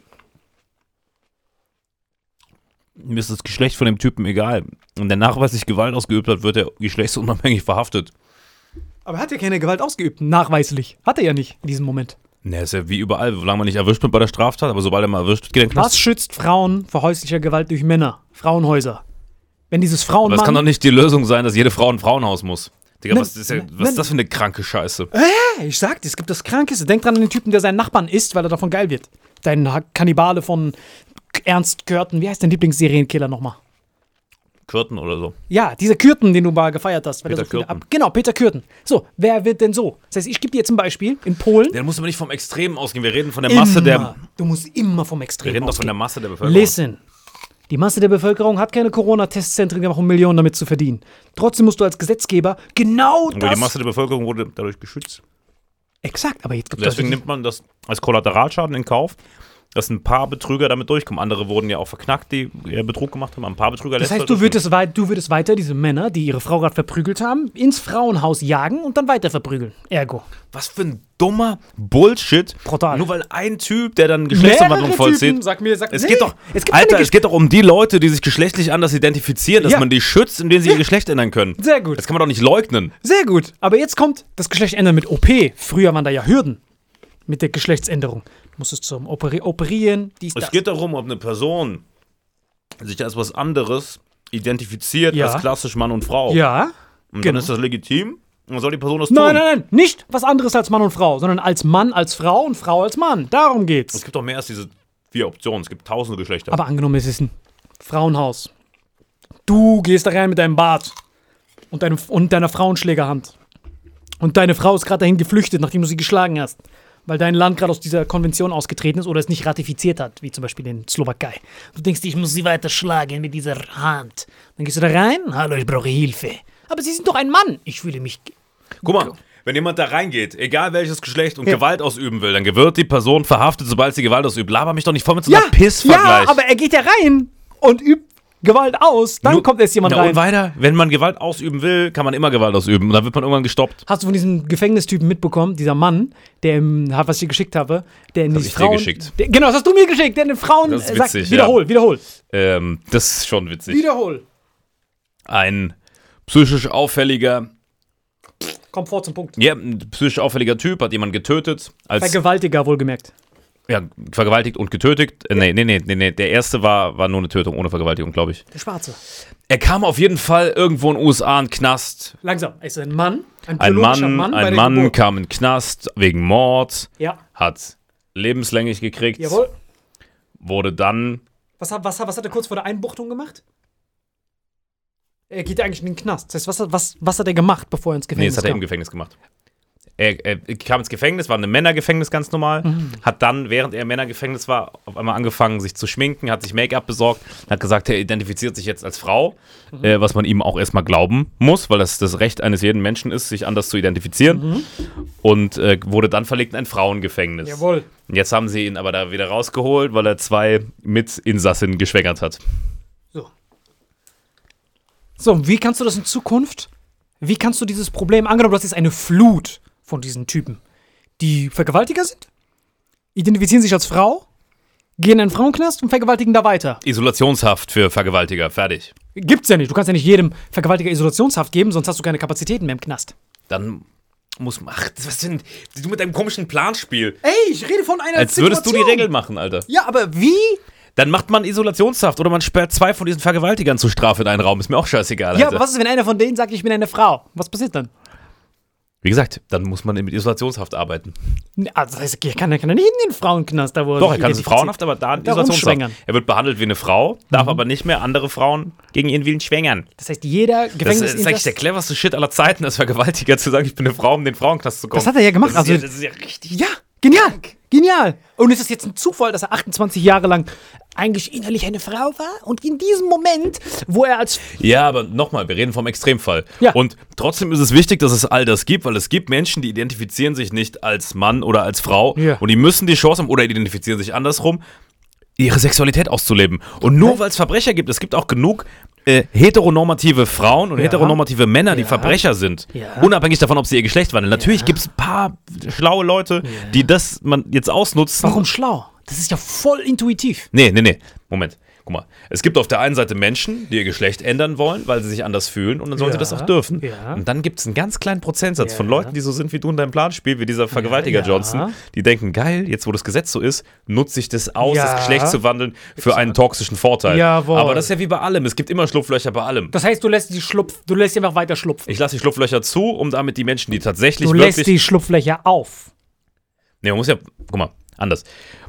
Mir ist das Geschlecht von dem Typen egal. Und der nachweislich Gewalt ausgeübt hat, wird er geschlechtsunabhängig verhaftet. Aber er hat ja keine Gewalt ausgeübt, nachweislich. Hat er ja nicht in diesem Moment. Ne, ist ja wie überall, solange man nicht erwischt wird bei der Straftat, aber sobald er mal erwischt wird, geht er in den Was Knast. schützt Frauen vor häuslicher Gewalt durch Männer? Frauenhäuser. Wenn dieses Aber es kann doch Frauenmann... nicht die Lösung sein, dass jede Frau ein Frauenhaus muss. Digga, Ne, was ist, ja, ne, was ist ne. das für eine kranke Scheiße? Hey, ich sag dir, es gibt das Krankeste. Denk dran an den Typen, der seinen Nachbarn isst, weil er davon geil wird. Dein Ha- Kannibale von Ernst Kürten. Wie heißt dein Lieblingssерienkiller nochmal? Kürten oder so. Ja, dieser Kürten, den du mal gefeiert hast. Weil Peter er so viele Kürten. ab genau, Peter Kürten. So, wer wird denn so? Das heißt, ich gebe dir jetzt ein Beispiel. In Polen. Der muss aber nicht vom Extremen ausgehen. Wir reden von der Masse der. Immer. Du musst immer vom Wir Extrem reden doch von ausgehen. der Masse der Bevölkerung. Listen. Die Masse der Bevölkerung hat keine Corona-Testzentren gemacht, um Millionen damit zu verdienen. Trotzdem musst du als Gesetzgeber genau Aber das... die Masse der Bevölkerung wurde dadurch geschützt. Exakt, aber jetzt gibt es... Deswegen nimmt man das als Kollateralschaden in Kauf, dass ein paar Betrüger damit durchkommen. Andere wurden ja auch verknackt, die äh, Betrug gemacht haben. Ein paar Betrüger Das lässt heißt, du würdest, wei du würdest weiter diese Männer, die ihre Frau gerade verprügelt haben, ins Frauenhaus jagen und dann weiter verprügeln. Ergo. Was für ein dummer Bullshit. Brutal. Nur weil ein Typ, der dann Geschlechtsumwandlung Mehrere vollzieht. Typen, sag mir, sag, Es nee, geht doch, es gibt Alter, keine es geht doch um die Leute, die sich geschlechtlich anders identifizieren, dass Ja. man die schützt, indem sie ihr Geschlecht ändern können. Sehr gut. Das kann man doch nicht leugnen. Sehr gut. Aber jetzt kommt das Geschlecht ändern mit O P. Früher waren da ja Hürden mit der Geschlechtsänderung. Du musstest zum Operi Operieren, dies, Es das. geht darum, ob eine Person sich als was anderes identifiziert, Ja. als klassisch Mann und Frau. Ja. Und genau. dann ist das legitim. Und dann soll die Person das tun. Nein, nein, nein. Nicht was anderes als Mann und Frau, sondern als Mann als Frau und Frau als Mann. Darum geht's. Es gibt doch mehr als diese vier Optionen. Es gibt tausende Geschlechter. Aber angenommen, es ist ein Frauenhaus. Du gehst da rein mit deinem Bart und, deinem, und deiner Frauenschlägerhand. Und deine Frau ist gerade dahin geflüchtet, nachdem du sie geschlagen hast. Weil dein Land gerade aus dieser Konvention ausgetreten ist oder es nicht ratifiziert hat, wie zum Beispiel in Slowakei. Du denkst, ich muss sie weiter schlagen mit dieser Hand. Dann gehst du da rein, hallo, ich brauche Hilfe. Aber sie sind doch ein Mann. Ich fühle mich... Guck mal, wenn jemand da reingeht, egal welches Geschlecht, und Ja. Gewalt ausüben will, dann wird die Person verhaftet, sobald sie Gewalt ausübt. Laber mich doch nicht voll mit so einer Ja, Pissvergleich. ja, aber er geht ja rein und übt Gewalt aus, dann Nur- kommt erst jemand Ja, rein. und weiter, wenn man Gewalt ausüben will, kann man immer Gewalt ausüben. Und dann wird man irgendwann gestoppt. Hast du von diesem Gefängnistypen mitbekommen, dieser Mann, der, im, was ich dir geschickt habe, der in Das die hab ich dir Frauen... geschickt. Der, genau, das hast du mir geschickt, der den Frauen Das ist äh, sagt, witzig, wiederhol, ja. wiederhol, Ähm, das ist schon witzig. wiederhol. Ein psychisch auffälliger, Komm vor zum Punkt. ja, ein psychisch auffälliger Typ hat jemanden getötet. Als, Vergewaltiger, wohlgemerkt. ja, vergewaltigt und getötet. Äh, nee, nee, nee, nee, nee. Der erste war, war nur eine Tötung ohne Vergewaltigung, glaube ich. Der Schwarze. Er kam auf jeden Fall irgendwo in den U S A in den Knast. Langsam. Er ist ein Mann, ein Ein biologischer Mann, Mann, bei ein der Mann Geburt. kam in den Knast wegen Mord, Ja, hat lebenslänglich gekriegt, jawohl. wurde dann, Was hat, was, hat- was hat er kurz vor der Einbuchtung gemacht? Er geht ja eigentlich in den Knast. Das heißt, was, hat- was, was hat er gemacht, bevor er ins nee, Gefängnis das hat er kam? im Gefängnis gemacht. Er, er kam ins Gefängnis, war ein Männergefängnis ganz normal, Mhm. hat dann, während er im Männergefängnis war, auf einmal angefangen, sich zu schminken, hat sich Make-up besorgt, hat gesagt, er identifiziert sich jetzt als Frau, Mhm. äh, was man ihm auch erstmal glauben muss, weil das das Recht eines jeden Menschen ist, sich anders zu identifizieren, Mhm. und äh, wurde dann verlegt in ein Frauengefängnis. Jawohl. Und jetzt haben sie ihn aber da wieder rausgeholt, weil er zwei Mitinsassinnen geschwängert hat. So. So, wie kannst du das in Zukunft? Wie kannst du dieses Problem, angenommen, du hast jetzt eine Flut von diesen Typen, die Vergewaltiger sind, identifizieren sich als Frau, gehen in einen Frauenknast und vergewaltigen da weiter. Isolationshaft für Vergewaltiger, fertig. Gibt's ja nicht. Du kannst ja nicht jedem Vergewaltiger Isolationshaft geben, sonst hast du keine Kapazitäten mehr im Knast. Dann muss man. Ach, was denn? Du mit deinem komischen Planspiel. Ey, ich rede von einer Als würdest du die Regeln machen, Alter. Ja, aber wie? Dann macht man Isolationshaft oder man sperrt zwei von diesen Vergewaltigern zur Strafe in einen Raum. Ist mir auch scheißegal, Ja, Alter. aber was ist, wenn einer von denen sagt, ich bin eine Frau? Was passiert dann? Wie gesagt, dann muss man mit Isolationshaft arbeiten. Also, das heißt, er kann, er kann ja nicht in den Frauenknast, da wo Doch, er sich kann es identifiziert. Frauenhaft, aber da in Da Isolationshaft. rumschwängern. Er wird behandelt wie eine Frau, darf aber nicht mehr andere Frauen gegen ihren Willen schwängern. Das heißt, jeder Das Gefängnis ist eigentlich der cleverste Shit aller Zeiten, als Vergewaltiger zu sagen, ich bin eine Frau, um in den Frauenknast zu kommen. Das hat er ja gemacht. Das ist, Also, ja, das ist ja richtig. ja, genial. Genial. Und ist es jetzt ein Zufall, dass er achtundzwanzig Jahre lang eigentlich innerlich eine Frau war? Und in diesem Moment, wo er als... Ja, aber nochmal, wir reden vom Extremfall. Ja. Und trotzdem ist es wichtig, dass es all das gibt, weil es gibt Menschen, die identifizieren sich nicht als Mann oder als Frau, Ja. und die müssen die Chance haben, oder identifizieren sich andersrum, ihre Sexualität auszuleben. Und nur weil es Verbrecher gibt, es gibt auch genug äh, heteronormative Frauen und Ja. heteronormative Männer, die Ja. Verbrecher sind. Ja. Unabhängig davon, ob sie ihr Geschlecht wandeln. Natürlich Ja. gibt es ein paar schlaue Leute, die das man jetzt ausnutzen. Warum schlau? Das ist ja voll intuitiv. Nee, nee, nee. Moment. Guck mal. Es gibt auf der einen Seite Menschen, die ihr Geschlecht ändern wollen, weil sie sich anders fühlen, und dann sollen Ja, sie das auch dürfen. ja. Und dann gibt es einen ganz kleinen Prozentsatz Ja. von Leuten, die so sind wie du in deinem Planspiel, wie dieser Vergewaltiger Ja. Johnson, die denken, geil, jetzt wo das Gesetz so ist, nutze ich das aus, Ja. das Geschlecht zu wandeln für einen toxischen Vorteil. Jawohl. Aber das ist ja wie bei allem. Es gibt immer Schlupflöcher bei allem. Das heißt, du lässt die Schlupf, du lässt sie einfach weiter schlupfen. Ich lasse die Schlupflöcher zu, um damit die Menschen, die tatsächlich Du lässt wirklich... die Schlupflöcher auf. Nee, man muss ja, guck mal, anders.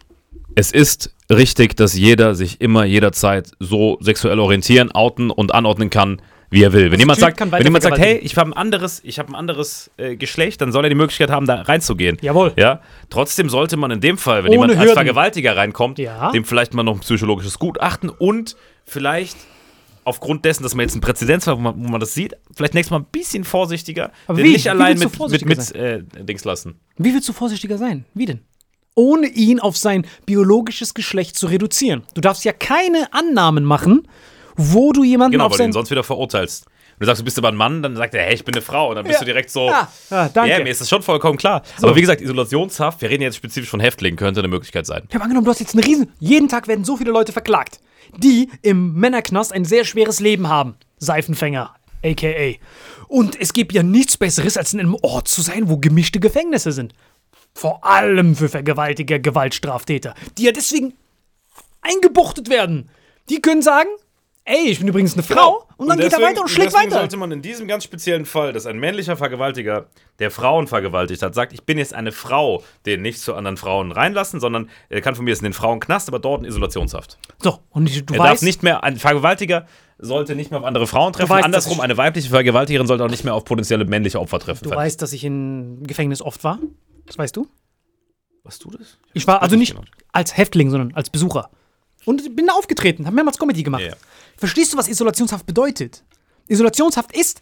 Es ist richtig, dass jeder sich immer jederzeit so sexuell orientieren, outen und anordnen kann, wie er will. Wenn jemand Typ sagt, kann wenn weiter jemand sagt, hey, vergewaltigen. ich habe ein anderes, ich habe ein anderes äh, Geschlecht, dann soll er die Möglichkeit haben, da reinzugehen. Jawohl. Ja. Trotzdem sollte man in dem Fall, wenn Ohne jemand als Hürden. Vergewaltiger reinkommt, Ja. dem vielleicht mal noch ein psychologisches Gutachten und vielleicht aufgrund dessen, dass man jetzt einen Präzedenzfall, wo man, wo man das sieht, vielleicht nächstes Mal ein bisschen vorsichtiger, Aber den wie? nicht Wie allein willst du mit, mit, vorsichtiger mit äh, Dings lassen. Wie willst du vorsichtiger sein? Wie denn? Ohne ihn auf sein biologisches Geschlecht zu reduzieren. Du darfst ja keine Annahmen machen, wo du jemanden Genau, auf weil du ihn sein... sonst wieder verurteilst. Wenn du sagst, du bist aber ein Mann, dann sagt er, hey, ich bin eine Frau. Und dann bist Ja. du direkt so, Ja, ja, danke. ja, mir ist das schon vollkommen klar. Aber wie gesagt, Isolationshaft, wir reden jetzt spezifisch von Häftlingen, könnte eine Möglichkeit sein. Ich habe angenommen, du hast jetzt eine riesen... Jeden Tag werden so viele Leute verklagt, die im Männerknast ein sehr schweres Leben haben. Seifenfänger, a k a. Und es gibt ja nichts Besseres, als in einem Ort zu sein, wo gemischte Gefängnisse sind. Vor allem für Vergewaltiger, Gewaltstraftäter, die ja deswegen eingebuchtet werden. Die können sagen, ey, ich bin übrigens eine Frau, und dann geht er weiter und schlägt deswegen weiter. sollte man in diesem ganz speziellen Fall, dass ein männlicher Vergewaltiger, der Frauen vergewaltigt hat, sagt, ich bin jetzt eine Frau, den nicht zu anderen Frauen reinlassen, sondern er kann von mir jetzt in den Frauenknast, aber dort in Isolationshaft. So, und du Er darf weißt, nicht mehr, ein Vergewaltiger sollte nicht mehr auf andere Frauen treffen. weißt, Andersrum, dass ich- eine weibliche Vergewaltigerin sollte auch nicht mehr auf potenzielle männliche Opfer treffen. du Fertig. weißt, dass ich in Gefängnis oft war. Das weißt du? Was du das? Ich war also nicht genau. als Häftling, sondern als Besucher. Und bin da aufgetreten, habe mehrmals Comedy gemacht. Ja, ja. Verstehst du, was Isolationshaft bedeutet? Isolationshaft ist,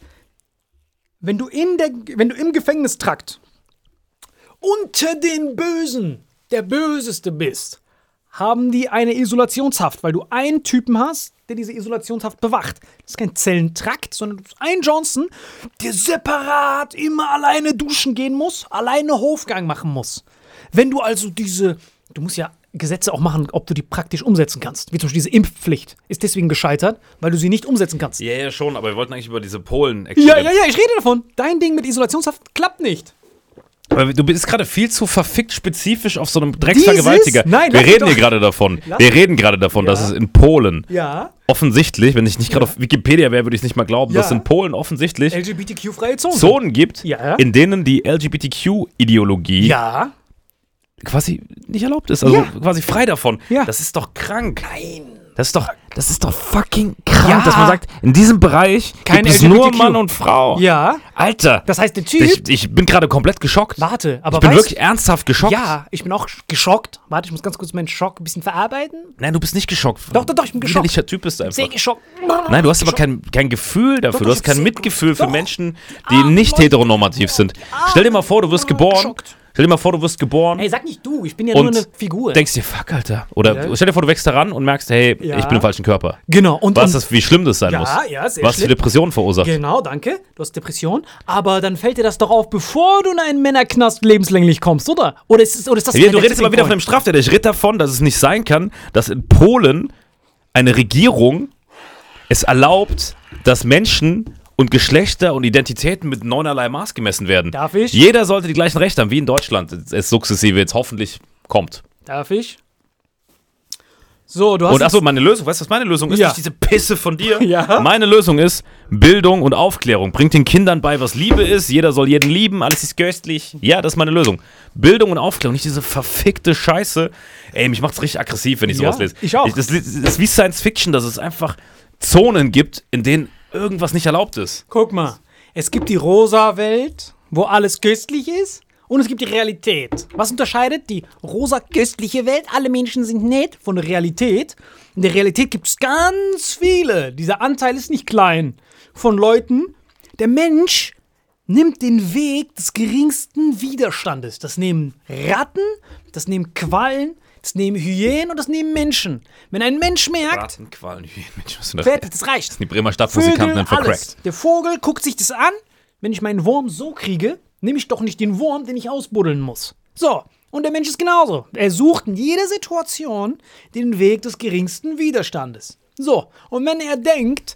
wenn du, in der, wenn du im Gefängnistrakt unter den Bösen der Böseste bist, haben die eine Isolationshaft, weil du einen Typen hast, der diese Isolationshaft bewacht. Das ist kein Zellentrakt, sondern du hast einen Johnson, der separat immer alleine duschen gehen muss, alleine Hofgang machen muss. Wenn du also diese, du musst ja Gesetze auch machen, ob du die praktisch umsetzen kannst. Wie zum Beispiel diese Impfpflicht ist deswegen gescheitert, weil du sie nicht umsetzen kannst. Ja, ja, schon, aber wir wollten eigentlich über diese polen Ja, ja, ja, ich rede davon. Dein Ding mit Isolationshaft klappt nicht. Aber du bist gerade viel zu verfickt spezifisch auf so einem Drecksvergewaltiger. Dieses? Nein, wir lass mich reden doch. hier gerade davon. Lass wir mich. reden gerade davon, Ja. dass es in Polen Ja. offensichtlich, wenn ich nicht gerade Ja. auf Wikipedia wäre, würde ich es nicht mal glauben, Ja. dass es in Polen offensichtlich L G B T Q-freie Zone. Zonen gibt, Ja. in denen die L G B T Q-Ideologie Ja. quasi nicht erlaubt ist. Also Ja. quasi frei davon. Ja. Das ist doch krank. Nein. Das ist doch, das ist doch fucking krank, Ja. dass man sagt, in diesem Bereich Kein gibt es L G B T nur Q. Mann und Frau. Ja. Alter. Das heißt, der Typ. ich, ich bin gerade komplett geschockt. Warte, aber ich bin weißt, wirklich ernsthaft geschockt. Ja, ich bin auch geschockt. Warte, ich muss ganz kurz meinen Schock ein bisschen verarbeiten. Nein, du bist nicht geschockt. Doch, doch, doch, ich bin geschockt. Widerlicher Typ bist du einfach. Sehr geschockt. Nein, du hast aber kein, kein Gefühl dafür. Doch, Du ich hast kein hab Mitgefühl für doch. Menschen, die Ah, nicht Leute. heteronormativ sind. Stell dir mal vor, du wirst geboren. geschockt. Stell dir mal vor, du wirst geboren. Ey, sag nicht du, ich bin ja und nur eine Figur. denkst dir, fuck, Alter. Oder Ja. stell dir vor, du wächst heran und merkst, hey, Ja. ich bin im falschen Körper. Genau. Und, Was und das, wie schlimm das sein Ja, muss. ja, sehr Was für schlimm. Depressionen verursacht. Genau, danke. Du hast Depression. Aber dann fällt dir das doch auf, bevor du in einen Männerknast lebenslänglich kommst, oder? Oder ist, es, oder ist das Ja, der du redest immer wieder von Tipping einem Straftäter. Ich rede davon, dass es nicht sein kann, dass in Polen eine Regierung es erlaubt, dass Menschen und Geschlechter und Identitäten mit neunerlei Maß gemessen werden. Darf ich? Jeder sollte die gleichen Rechte haben, wie in Deutschland. Es sukzessive jetzt hoffentlich kommt. Point? Darf ich? So, du hast. Und achso, meine Lösung, weißt du, was meine Lösung ist? Ja. Nicht diese Pisse von dir. Ja. Meine Lösung ist Bildung und Aufklärung. Bringt den Kindern bei, was Liebe ist. Jeder soll jeden lieben, alles ist köstlich. Ja, das ist meine Lösung. Bildung und Aufklärung, nicht diese verfickte Scheiße. Ey, mich macht's richtig aggressiv, wenn ich Ja, sowas lese. ich auch. das, das ist wie Science Fiction, dass es einfach Zonen gibt, in denen irgendwas nicht erlaubt ist. Guck mal, es gibt die rosa Welt, wo alles köstlich ist, und es gibt die Realität. Was unterscheidet die rosa köstliche Welt, alle Menschen sind nett, von der Realität? In der Realität gibt es ganz viele, dieser Anteil ist nicht klein, von Leuten, der Mensch nimmt den Weg des geringsten Widerstandes. Das nehmen Ratten, das nehmen Quallen, das nehmen Hyänen und das nehmen Menschen. Wenn ein Mensch merkt, Rattenqualen, Mensch, was ist denn das? fertig, das reicht. Die Bremer Stadtmusikanten Vögel, einfach alles. crackt. Der Vogel guckt sich das an. Wenn ich meinen Wurm so kriege, nehme ich doch nicht den Wurm, den ich ausbuddeln muss. So, und der Mensch ist genauso. Er sucht in jeder Situation den Weg des geringsten Widerstandes. So, und wenn er denkt,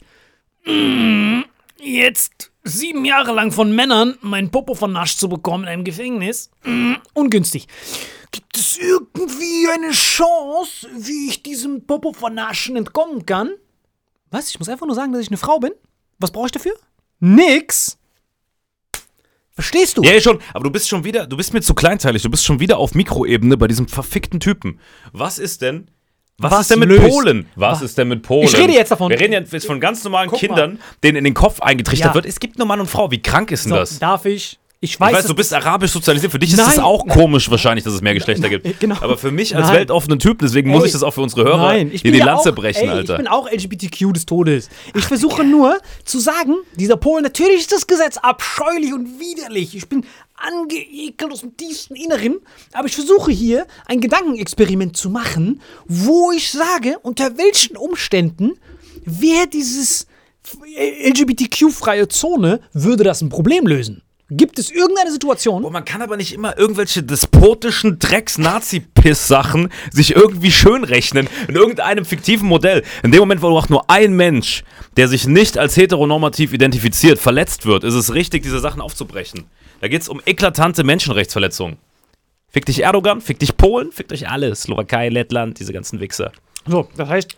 "Mm, jetzt sieben Jahre lang von Männern mein Popo vernascht zu bekommen in einem Gefängnis, mm, ungünstig. Gibt es irgendwie eine Chance, wie ich diesem Popo vernaschen entkommen kann? Was? Ich muss einfach nur sagen, dass ich eine Frau bin? Was brauche ich dafür? Nix. Verstehst du? Ja, ja, schon, aber du bist schon wieder, du bist mir zu kleinteilig, du bist schon wieder auf Mikroebene bei diesem verfickten Typen. Was ist denn, was, Was ist denn mit löst- Polen? Was ist denn mit Polen? Ich rede jetzt davon. Wir reden jetzt von ganz normalen Guck Kindern, denen in den Kopf eingetrichtert Ja. wird, es gibt nur Mann und Frau. Wie krank ist denn So, das? darf ich? Ich weiß, Ich weiß, dass- du bist arabisch sozialisiert, für dich ist es Nein. auch komisch wahrscheinlich, dass es mehr Geschlechter Nein, gibt. genau. Aber für mich als Nein. weltoffenen Typ, deswegen muss Ey, ich das auch für unsere Hörer Nein, ich hier bin die ja Lanze auch, brechen, ey, Alter. Ich bin auch L G B T Q des Todes. Ich versuche nur zu sagen, dieser Polen, natürlich ist das Gesetz abscheulich und widerlich. Ich bin angeekelt aus dem tiefsten Inneren. Aber ich versuche hier ein Gedankenexperiment zu machen, wo ich sage, unter welchen Umständen wäre dieses L G B T Q-freie Zone, würde das ein Problem lösen. Gibt es irgendeine Situation? Boah, man kann aber nicht immer irgendwelche despotischen Drecks-Nazi-Piss-Sachen sich irgendwie schön rechnen in irgendeinem fiktiven Modell. In dem Moment, wo auch nur ein Mensch, der sich nicht als heteronormativ identifiziert, verletzt wird, ist es richtig, diese Sachen aufzubrechen. Da geht es um eklatante Menschenrechtsverletzungen. Fick dich Erdogan, fick dich Polen, fickt euch alle. Slowakei, Lettland, diese ganzen Wichser. So, das heißt,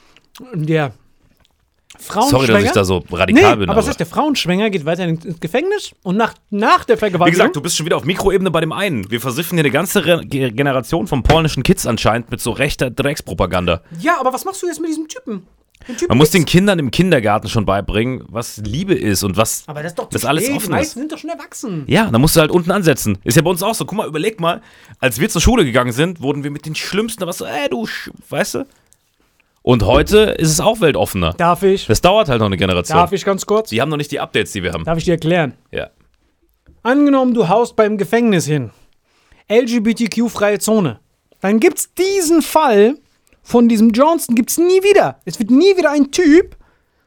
der Sorry, Frauenschwänger... dass ich da so radikal nee, bin. aber das heißt, der Frauenschwänger geht weiter ins Gefängnis und nach, nach der Wie Vergewaltigung... gesagt, du bist schon wieder auf Mikroebene bei dem einen. Wir versiffen hier eine ganze Re Ge- Generation von polnischen Kids anscheinend mit so rechter Dreckspropaganda. ja, aber was machst du jetzt mit diesem Typen? Den Typen Man muss den gibt's- Kindern im Kindergarten schon beibringen, was Liebe ist und was Aber das ist doch zu das alles spät. offen Die meisten ist. sind doch schon erwachsen. Ja, da musst du halt unten ansetzen. Ist ja bei uns auch so. Guck mal, überleg mal, als wir zur Schule gegangen sind, wurden wir mit den Schlimmsten, was so, ey, du, Sch weißt du? Und heute ist es auch weltoffener. Darf ich? Das dauert halt noch eine Generation. Darf ich ganz kurz? Die haben noch nicht die Updates, die wir haben. Darf ich dir erklären? Ja. Angenommen, du haust beim Gefängnis hin. L G B T Q-freie Zone. dann gibt's diesen Fall von diesem Johnson gibt's nie wieder. Es wird nie wieder ein Typ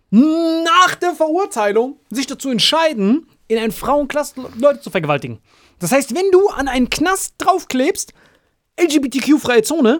nach der Verurteilung sich dazu entscheiden, in einen Frauenknast Leute zu vergewaltigen. Das heißt, wenn du an einen Knast draufklebst, L G B T Q-freie Zone,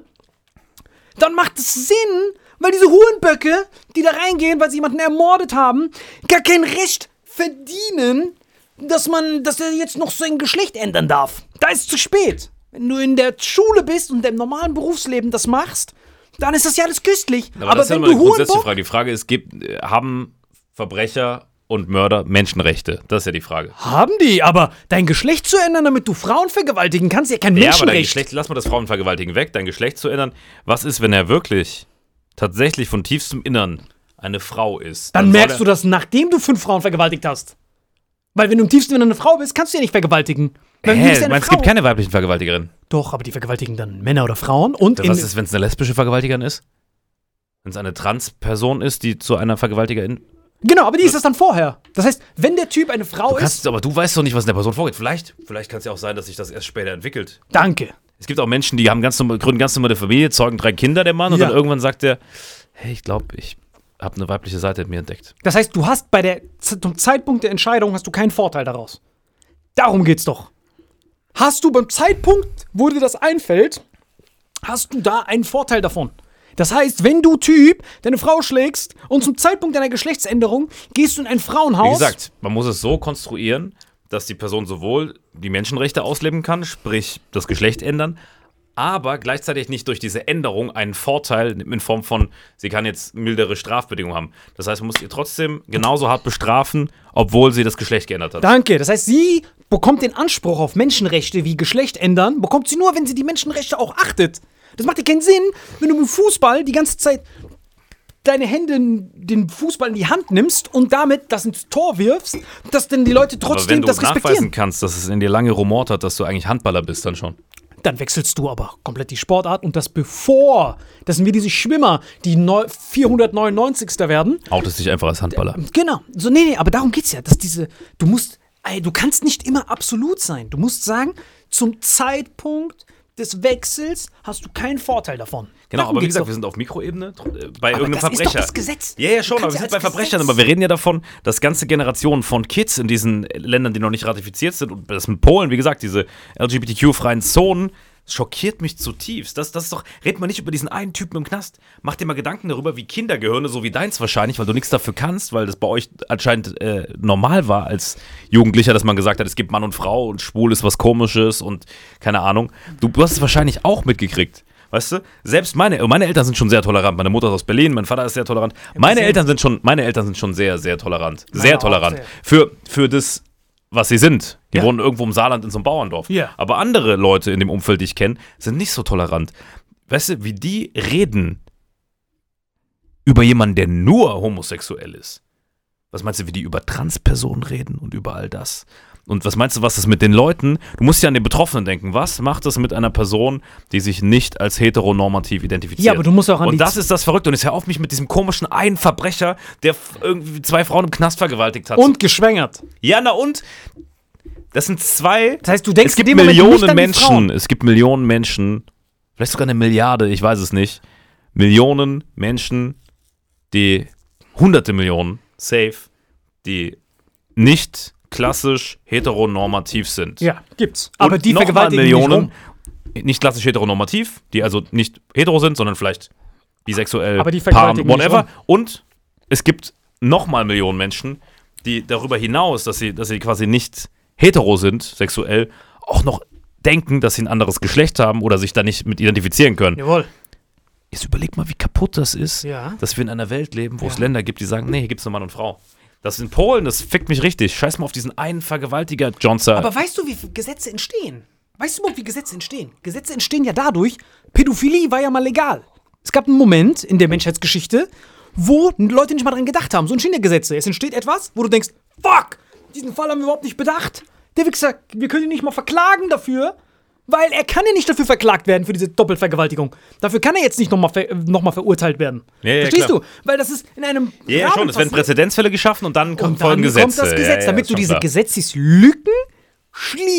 dann macht es Sinn, weil diese Hurenböcke, die da reingehen, weil sie jemanden ermordet haben, gar kein Recht verdienen, dass man, dass er jetzt noch sein Geschlecht ändern darf. Da ist es zu spät. Wenn du in der Schule bist und im normalen Berufsleben das machst, dann ist das ja alles köstlich. Aber, Aber das wenn ist ja du immer eine grundsätzliche Hurenbock... Frage. Die Frage ist, gibt, haben Verbrecher und Mörder Menschenrechte? Das ist ja die Frage. Haben die, aber dein Geschlecht zu ändern, damit du Frauen vergewaltigen kannst, ist ja kein Ja, aber dein Menschenrecht. Geschlecht, lass mal das Frauenvergewaltigen weg, dein Geschlecht zu ändern. Was ist, wenn er wirklich tatsächlich von tiefstem Innern eine Frau ist? Dann soll merkst er- du das, nachdem du fünf Frauen vergewaltigt hast. Weil wenn du im tiefsten Innern eine Frau bist, kannst du ja nicht vergewaltigen. Weil du Hä, bist ja eine meinst, es Frau. gibt keine weiblichen Vergewaltigerinnen? Doch, aber die vergewaltigen dann Männer oder Frauen. Und in, Was ist, wenn es eine lesbische Vergewaltigerin ist? Wenn es eine Transperson ist, die zu einer Vergewaltigerin... Genau, aber die ist das dann vorher. Das heißt, wenn der Typ eine Frau Du ist... kannst, aber du weißt doch nicht, was in der Person vorgeht. Vielleicht, vielleicht kann es ja auch sein, dass sich das erst später entwickelt. Danke. Es gibt auch Menschen, die haben ganz normal, gründen ganz normale Familie, zeugen drei Kinder, der Mann, und Ja. dann irgendwann sagt er, hey, ich glaube, ich habe eine weibliche Seite in mir entdeckt. Das heißt, du hast bei der Z- zum Zeitpunkt der Entscheidung hast du keinen Vorteil daraus. Darum geht's doch. Hast du beim Zeitpunkt, wo dir das einfällt, hast du da einen Vorteil davon. Das heißt, wenn du Typ deine Frau schlägst und zum Zeitpunkt deiner Geschlechtsänderung gehst du in ein Frauenhaus. Wie gesagt, man muss es so konstruieren, dass die Person sowohl die Menschenrechte ausleben kann, sprich das Geschlecht ändern, aber gleichzeitig nicht durch diese Änderung einen Vorteil in Form von, sie kann jetzt mildere Strafbedingungen haben. Das heißt, man muss ihr trotzdem genauso hart bestrafen, obwohl sie das Geschlecht geändert hat. Danke. Das heißt, sie bekommt den Anspruch auf Menschenrechte wie Geschlecht ändern, bekommt sie nur, wenn sie die Menschenrechte auch achtet. Das macht ja keinen Sinn, wenn du im Fußball die ganze Zeit deine Hände, in den Fußball in die Hand nimmst und damit das ins Tor wirfst, dass dann die Leute aber wenn trotzdem du das nachweisen respektieren. kannst, dass es in dir lange rumort hat, dass du eigentlich Handballer bist, dann schon. Dann wechselst du aber komplett die Sportart und das bevor. Das sind wie diese Schwimmer, die neu- vierhundertneunundneunzigster werden. Outest dich einfach als Handballer. Genau. So, nee, nee, aber darum geht's ja, dass diese, du musst, ey, du kannst nicht immer absolut sein. Du musst sagen, zum Zeitpunkt des Wechsels hast du keinen Vorteil davon. Genau, Darum aber wie geht's gesagt, doch. wir sind auf Mikroebene äh, bei Aber irgendeinem das ist Verbrecher. doch das Gesetz. Ja, ja, Du schon, aber kannst wir ja sind bei als Verbrechern. Gesetz- Aber wir reden ja davon, dass ganze Generationen von Kids in diesen Ländern, die noch nicht ratifiziert sind, und das in Polen, wie gesagt, diese L G B T Q-freien Zonen, schockiert mich zutiefst. Das, das ist doch, red mal nicht über diesen einen Typen im Knast. Mach dir mal Gedanken darüber, wie Kindergehirne, so wie deins wahrscheinlich, weil du nichts dafür kannst, weil das bei euch anscheinend äh, normal war als Jugendlicher, dass man gesagt hat, es gibt Mann und Frau und schwul ist was Komisches und keine Ahnung. Du, du hast es wahrscheinlich auch mitgekriegt. Weißt du? Selbst meine, meine Eltern sind schon sehr tolerant. Meine Mutter ist aus Berlin, mein Vater ist sehr tolerant. Meine Eltern sind schon, meine Eltern sind schon sehr, sehr tolerant. Sehr auch tolerant. sehr. Für, für das, was sie sind. Die Ja. wohnen irgendwo im Saarland in so einem Bauerndorf. Ja. Aber andere Leute in dem Umfeld, die ich kenne, sind nicht so tolerant. Weißt du, wie die reden über jemanden, der nur homosexuell ist. Was meinst du, wie die über Transpersonen reden und über all das? Und was meinst du, was das mit den Leuten, du musst ja an den Betroffenen denken, was macht das mit einer Person, die sich nicht als heteronormativ identifiziert? Ja, aber du musst auch an Und die das ist das Verrückte. Und jetzt hör auf mich mit diesem komischen einen Verbrecher, der f- irgendwie zwei Frauen im Knast vergewaltigt hat. Und geschwängert. Ja, na und? Das sind zwei. Das heißt, du denkst Es gibt in dem Moment nicht Millionen an die Menschen, Frauen. es gibt Millionen Menschen, vielleicht sogar eine Milliarde, ich weiß es nicht. Millionen Menschen, die, hunderte Millionen, safe, die nicht klassisch heteronormativ sind. Ja, gibt's. Aber Und die nochmal vergewaltigen Millionen, nicht rum. nicht klassisch heteronormativ, die also nicht hetero sind, sondern vielleicht bisexuell, Aber die pan, vergewaltigen nicht whatever. rum. Und es gibt nochmal Millionen Menschen, die darüber hinaus, dass sie, dass sie quasi nicht hetero sind, sexuell, auch noch denken, dass sie ein anderes Geschlecht haben oder sich da nicht mit identifizieren können. Jawohl. Jetzt überleg mal, wie kaputt das ist, Ja. dass wir in einer Welt leben, wo es Ja. Länder gibt, die sagen, nee, hier gibt's nur Mann und Frau. Das in Polen, das fickt mich richtig. Scheiß mal auf diesen einen Vergewaltiger, Johnson. Aber weißt du, wie Gesetze entstehen? Weißt du überhaupt, wie Gesetze entstehen? Gesetze entstehen ja dadurch, Pädophilie war ja mal legal. Es gab einen Moment in der Menschheitsgeschichte, wo Leute nicht mal dran gedacht haben. So entstehen ja Gesetze. Es entsteht etwas, wo du denkst, fuck, diesen Fall haben wir überhaupt nicht bedacht. Der Wichser, wir können ihn nicht mal verklagen dafür, weil er kann ja nicht dafür verklagt werden für diese Doppelvergewaltigung. Dafür kann er jetzt nicht nochmal ver noch mal verurteilt werden. Ja, ja, Verstehst klar. du? Weil das ist in einem ja, ja, Rahmen schon. Es werden passiert. Präzedenzfälle geschaffen und dann kommen Und dann folgen kommt Gesetze. das Gesetz, ja, ja, damit ist du schon diese klar. Gesetzeslücken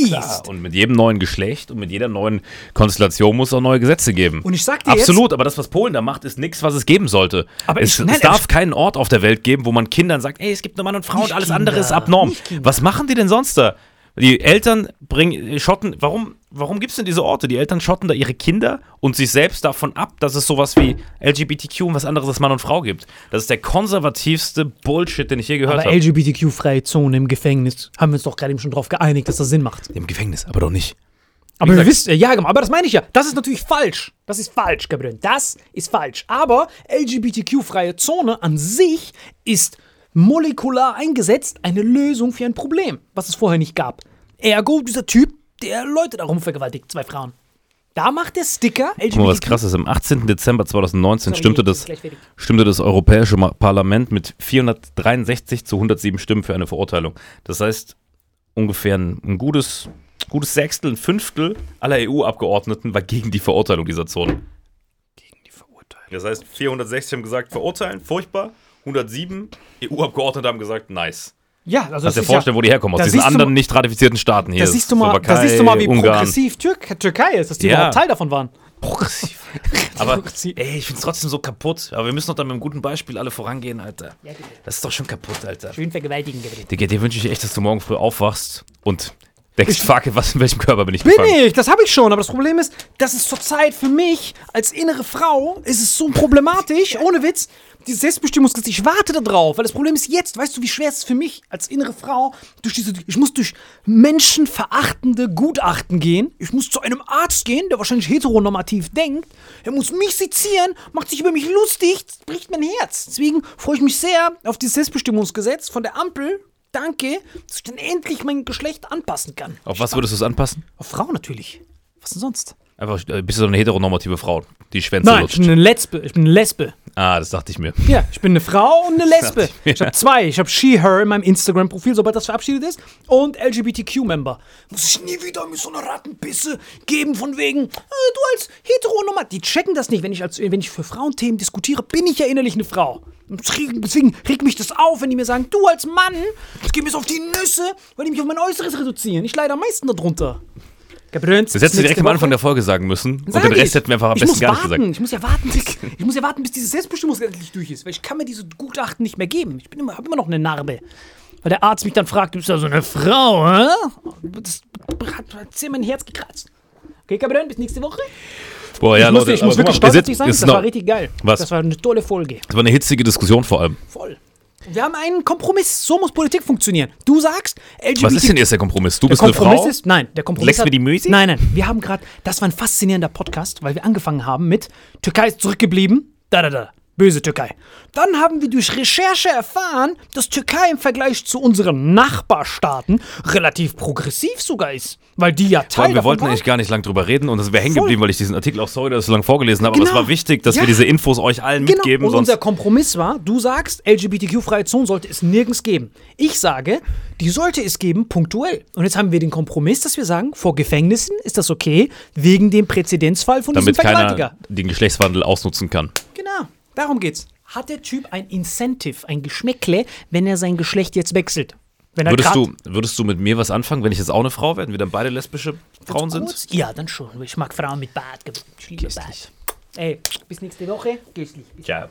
Klar, und mit jedem neuen Geschlecht und mit jeder neuen Konstellation muss es auch neue Gesetze geben. Und ich sag dir Absolut, jetzt, aber das, was Polen da macht, ist nichts, was es geben sollte. Aber es ich- nein, es darf ich- keinen Ort auf der Welt geben, wo man Kindern sagt, ey, es gibt nur Mann und Frau Nicht und alles Kinder, andere ist abnorm. nicht Kinder. Was machen die denn sonst da? Die Eltern bringen, schotten, warum, warum gibt es denn diese Orte? Die Eltern schotten da ihre Kinder und sich selbst davon ab, dass es sowas wie L G B T Q und was anderes als Mann und Frau gibt. Das ist der konservativste Bullshit, den ich je gehört aber habe. L G B T Q-freie Zone im Gefängnis, haben wir uns doch gerade eben schon drauf geeinigt, dass das Sinn macht. Im Gefängnis, aber doch nicht. Aber ihr gesagt- wisst, äh, ja, genau, aber das meine ich ja. Das ist natürlich falsch. Das ist falsch, Gabriel. Das ist falsch. Aber L G B T Q-freie Zone an sich ist molekular eingesetzt eine Lösung für ein Problem, was es vorher nicht gab. Ergo, dieser Typ, der Leute darum vergewaltigt, zwei Frauen. Da macht der Sticker L G B T Q. Guck mal, was krass ist, am achtzehnten Dezember zweitausendneunzehn Sorry, stimmte ich bin das, gleich fertig. stimmte das Europäische Ma- Parlament mit vierhundertdreiundsechzig zu hundertsieben Stimmen für eine Verurteilung. Das heißt, ungefähr ein, ein gutes, gutes Sechstel, ein Fünftel aller E U-Abgeordneten war gegen die Verurteilung dieser Zone. Gegen die Verurteilung. Das heißt, vierhundertsechzig haben gesagt, verurteilen, furchtbar. hundertsieben E U-Abgeordnete haben gesagt, nice. Ja, also Kannst dir das ist vorstellen, ja, wo die herkommen, aus da diesen siehst du anderen mal- nicht ratifizierten Staaten hier. da siehst du mal, da siehst du mal, wie progressiv Türk Türkei ist, dass die Ja. überhaupt Teil davon waren. Progressiv. Aber Progressiv. ey, ich find's trotzdem so kaputt. Aber wir müssen doch dann mit einem guten Beispiel alle vorangehen, Alter. Das ist doch schon kaputt, Alter. Schön vergewaltigen, Gabriel. Digga, dir wünsche ich echt, dass du morgen früh aufwachst und denkst, fuck, was, in welchem Körper bin ich Bin gefangen? ich, das habe ich schon, aber das Problem ist, dass es zurzeit für mich als innere Frau ist es so problematisch, ohne Witz, dieses Selbstbestimmungsgesetz, ich warte da drauf, weil das Problem ist jetzt, weißt du, wie schwer es ist für mich als innere Frau, durch diese, ich muss durch menschenverachtende Gutachten gehen, ich muss zu einem Arzt gehen, der wahrscheinlich heteronormativ denkt, er muss mich sezieren, macht sich über mich lustig, das bricht mein Herz. Deswegen freue ich mich sehr auf dieses Selbstbestimmungsgesetz von der Ampel. Danke, dass ich dann endlich mein Geschlecht anpassen kann. Auf was würdest du es anpassen? Auf Frau natürlich. Was denn sonst? Einfach, äh, bist du so eine heteronormative Frau, die Schwänze Nein, ich lutscht. bin eine Lesbe. Ich bin eine Lesbe. Ah, das dachte ich mir. Ja, ich bin eine Frau und eine Lesbe. dachte ich mir. Ich habe zwei. Ich habe She, Her in meinem Instagram-Profil, sobald das verabschiedet ist. Und L G B T Q-Member. Muss ich nie wieder mit so einer Rattenpisse geben von wegen, äh, du als Heteronormat. Die checken das nicht. Wenn ich, als, wenn ich für Frauenthemen diskutiere, bin ich ja innerlich eine Frau. Deswegen regt mich das auf, wenn die mir sagen, du als Mann, das geht mir so auf die Nüsse, weil die mich auf mein Äußeres reduzieren. Ich leide am meisten darunter. Gabriel, Das hättest du direkt am Anfang der Folge sagen müssen. Und Sag den Rest ich. hätten wir einfach am ich besten muss gar nicht warten. gesagt. Ich muss ja warten, bis, ich muss ja warten, bis dieses Selbstbestimmungsgesetz endlich durch ist, weil ich kann mir diese Gutachten nicht mehr geben. Ich bin immer, habe immer noch eine Narbe. Weil der Arzt mich dann fragt, du bist ja so eine Frau, hä? Das hat, hat sehr mein Herz gekratzt. Okay, Gabriel, bis nächste Woche. Boah, ja, ich muss, Leute, ich muss aber wirklich guck mal, stolz wir auf dich sind- sein. ist Das noch- war richtig geil. Was? Das war eine tolle Folge. Das war eine hitzige Diskussion vor allem. Voll. Und wir haben einen Kompromiss. So muss Politik funktionieren. Du sagst, L G B T Q. Was ist denn jetzt der Kompromiss? Du Der bist eine Kompromiss Frau? ist, nein, der Kompromiss Leckst hat, mir die Müsi? Nein, nein, wir haben gerade, das war ein faszinierender Podcast, weil wir angefangen haben mit Türkei ist zurückgeblieben, da, da, da, böse Türkei. Dann haben wir durch Recherche erfahren, dass Türkei im Vergleich zu unseren Nachbarstaaten relativ progressiv sogar ist, weil die ja Vor Teil allem, wir davon wollten waren. eigentlich gar nicht lang drüber reden und das wäre hängen Voll. geblieben, weil ich diesen Artikel auch, sorry, dass ich so lange vorgelesen habe, aber es Genau. war wichtig, dass Ja. wir diese Infos euch allen Genau, mitgeben, und sonst unser Kompromiss war, du sagst, L G B T Q-freie Zone sollte es nirgends geben. Ich sage, die sollte es geben, punktuell. Und jetzt haben wir den Kompromiss, dass wir sagen, vor Gefängnissen ist das okay, wegen dem Präzedenzfall von damit diesem Vergewaltiger. keiner den Geschlechtswandel ausnutzen kann. Genau, darum geht's. Hat der Typ ein Incentive, ein Geschmäckle, wenn er sein Geschlecht jetzt wechselt? Wenn er Würdest grad- du, würdest du mit mir was anfangen, wenn ich jetzt auch eine Frau wäre, wenn wir dann beide lesbische Frauen sind? Kurz? Ja, dann schon. Ich mag Frauen mit Bart. Ich liebe Bart. Ey, bis nächste Woche. Gößlich. Ja.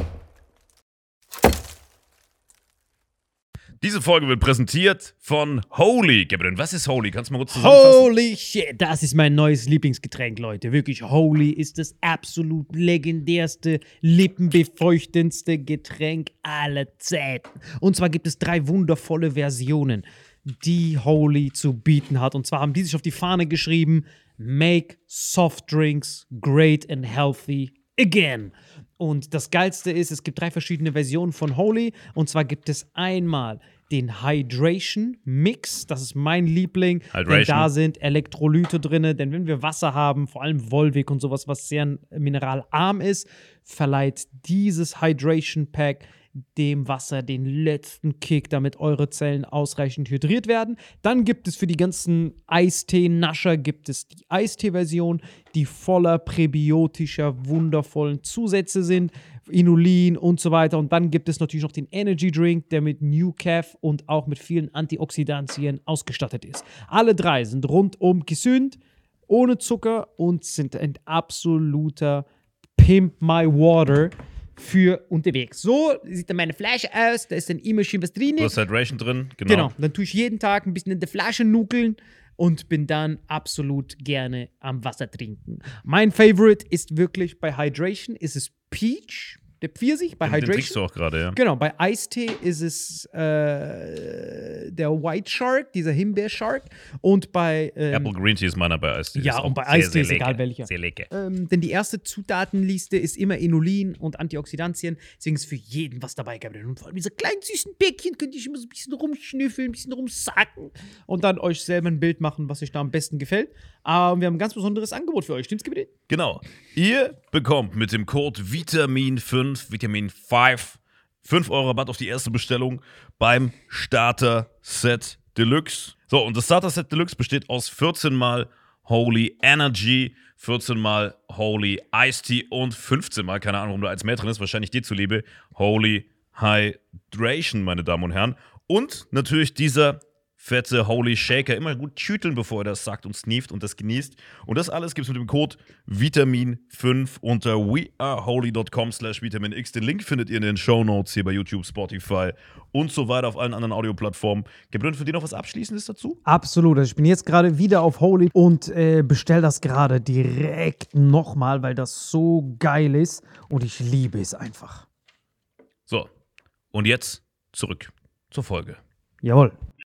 Diese Folge wird präsentiert von Holy. Gabriel, was ist Holy? Kannst du mal kurz zusammenfassen? Holy shit, das ist mein neues Lieblingsgetränk, Leute. Wirklich, Holy ist das absolut legendärste, lippenbefeuchtendste Getränk aller Zeiten. Und zwar gibt es drei wundervolle Versionen, die Holy zu bieten hat. Und zwar haben die sich auf die Fahne geschrieben, Make soft drinks great and healthy again. Und das Geilste ist, es gibt drei verschiedene Versionen von Holy. Und zwar gibt es einmal den Hydration Mix. Das ist mein Liebling. Denn Hydration. da sind Elektrolyte drin. Denn wenn wir Wasser haben, vor allem Volvic und sowas, was sehr mineralarm ist, verleiht dieses Hydration Pack dem Wasser den letzten Kick, damit eure Zellen ausreichend hydriert werden. Dann gibt es für die ganzen Eistee-Nascher gibt es die Eistee-Version, die voller präbiotischer, wundervollen Zusätze sind, Inulin und so weiter. Und dann gibt es natürlich noch den Energy Drink, der mit New Calf und auch mit vielen Antioxidantien ausgestattet ist. Alle drei sind rundum gesund, ohne Zucker und sind ein absoluter Pimp My Water für unterwegs. So sieht dann meine Flasche aus, da ist dann immer schön was drin. Du hast Hydration drin, genau. Genau, dann tue ich jeden Tag ein bisschen in der Flasche nuckeln und bin dann absolut gerne am Wasser trinken. Mein Favorite ist wirklich bei Hydration, ist es Peach, der Pfirsich bei Den, den trinkst Hydration. du auch gerade, ja. Genau, bei Eistee ist es äh, der White Shark, dieser Himbeer-Shark. Und bei ähm, Apple Green Tea ist meiner bei Eistee. Ja, Ist auch und bei sehr, Eistee sehr ist egal lecker. welcher. Sehr lecker. Ähm, denn die erste Zutatenliste ist immer Inulin und Antioxidantien. Deswegen ist für jeden was dabei, Gabriel. Und vor allem diese kleinen süßen Bäckchen könnt ihr immer so ein bisschen rumschnüffeln, ein bisschen rumsacken und dann euch selber ein Bild machen, was euch da am besten gefällt. Aber wir haben ein ganz besonderes Angebot für euch. Stimmt's, Gabriel? Genau. Ihr bekommt mit dem Code Vitamin fünf, Vitamin fünf, fünf Euro Rabatt auf die erste Bestellung beim Starter Set Deluxe. So, und das Starter Set Deluxe besteht aus vierzehn mal Holy Energy, vierzehn mal Holy Iced Tea und fünfzehn mal, keine Ahnung, warum da eins mehr drin ist, wahrscheinlich dir zuliebe, Holy Hydration, meine Damen und Herren. Und natürlich dieser fette Holy Shaker. Immer gut tüteln, bevor ihr das sagt und sneeft und das genießt. Und das alles gibt es mit dem Code Vitamin fünf unter weareholy.com slash vitaminx. Den Link findet ihr in den Shownotes hier bei YouTube, Spotify und so weiter auf allen anderen Audioplattformen. Gabriel, für dich noch was Abschließendes dazu? Absolut. Also ich bin jetzt gerade wieder auf Holy und äh, bestell das gerade direkt nochmal, weil das so geil ist und ich liebe es einfach. So, und jetzt zurück zur Folge. Jawohl.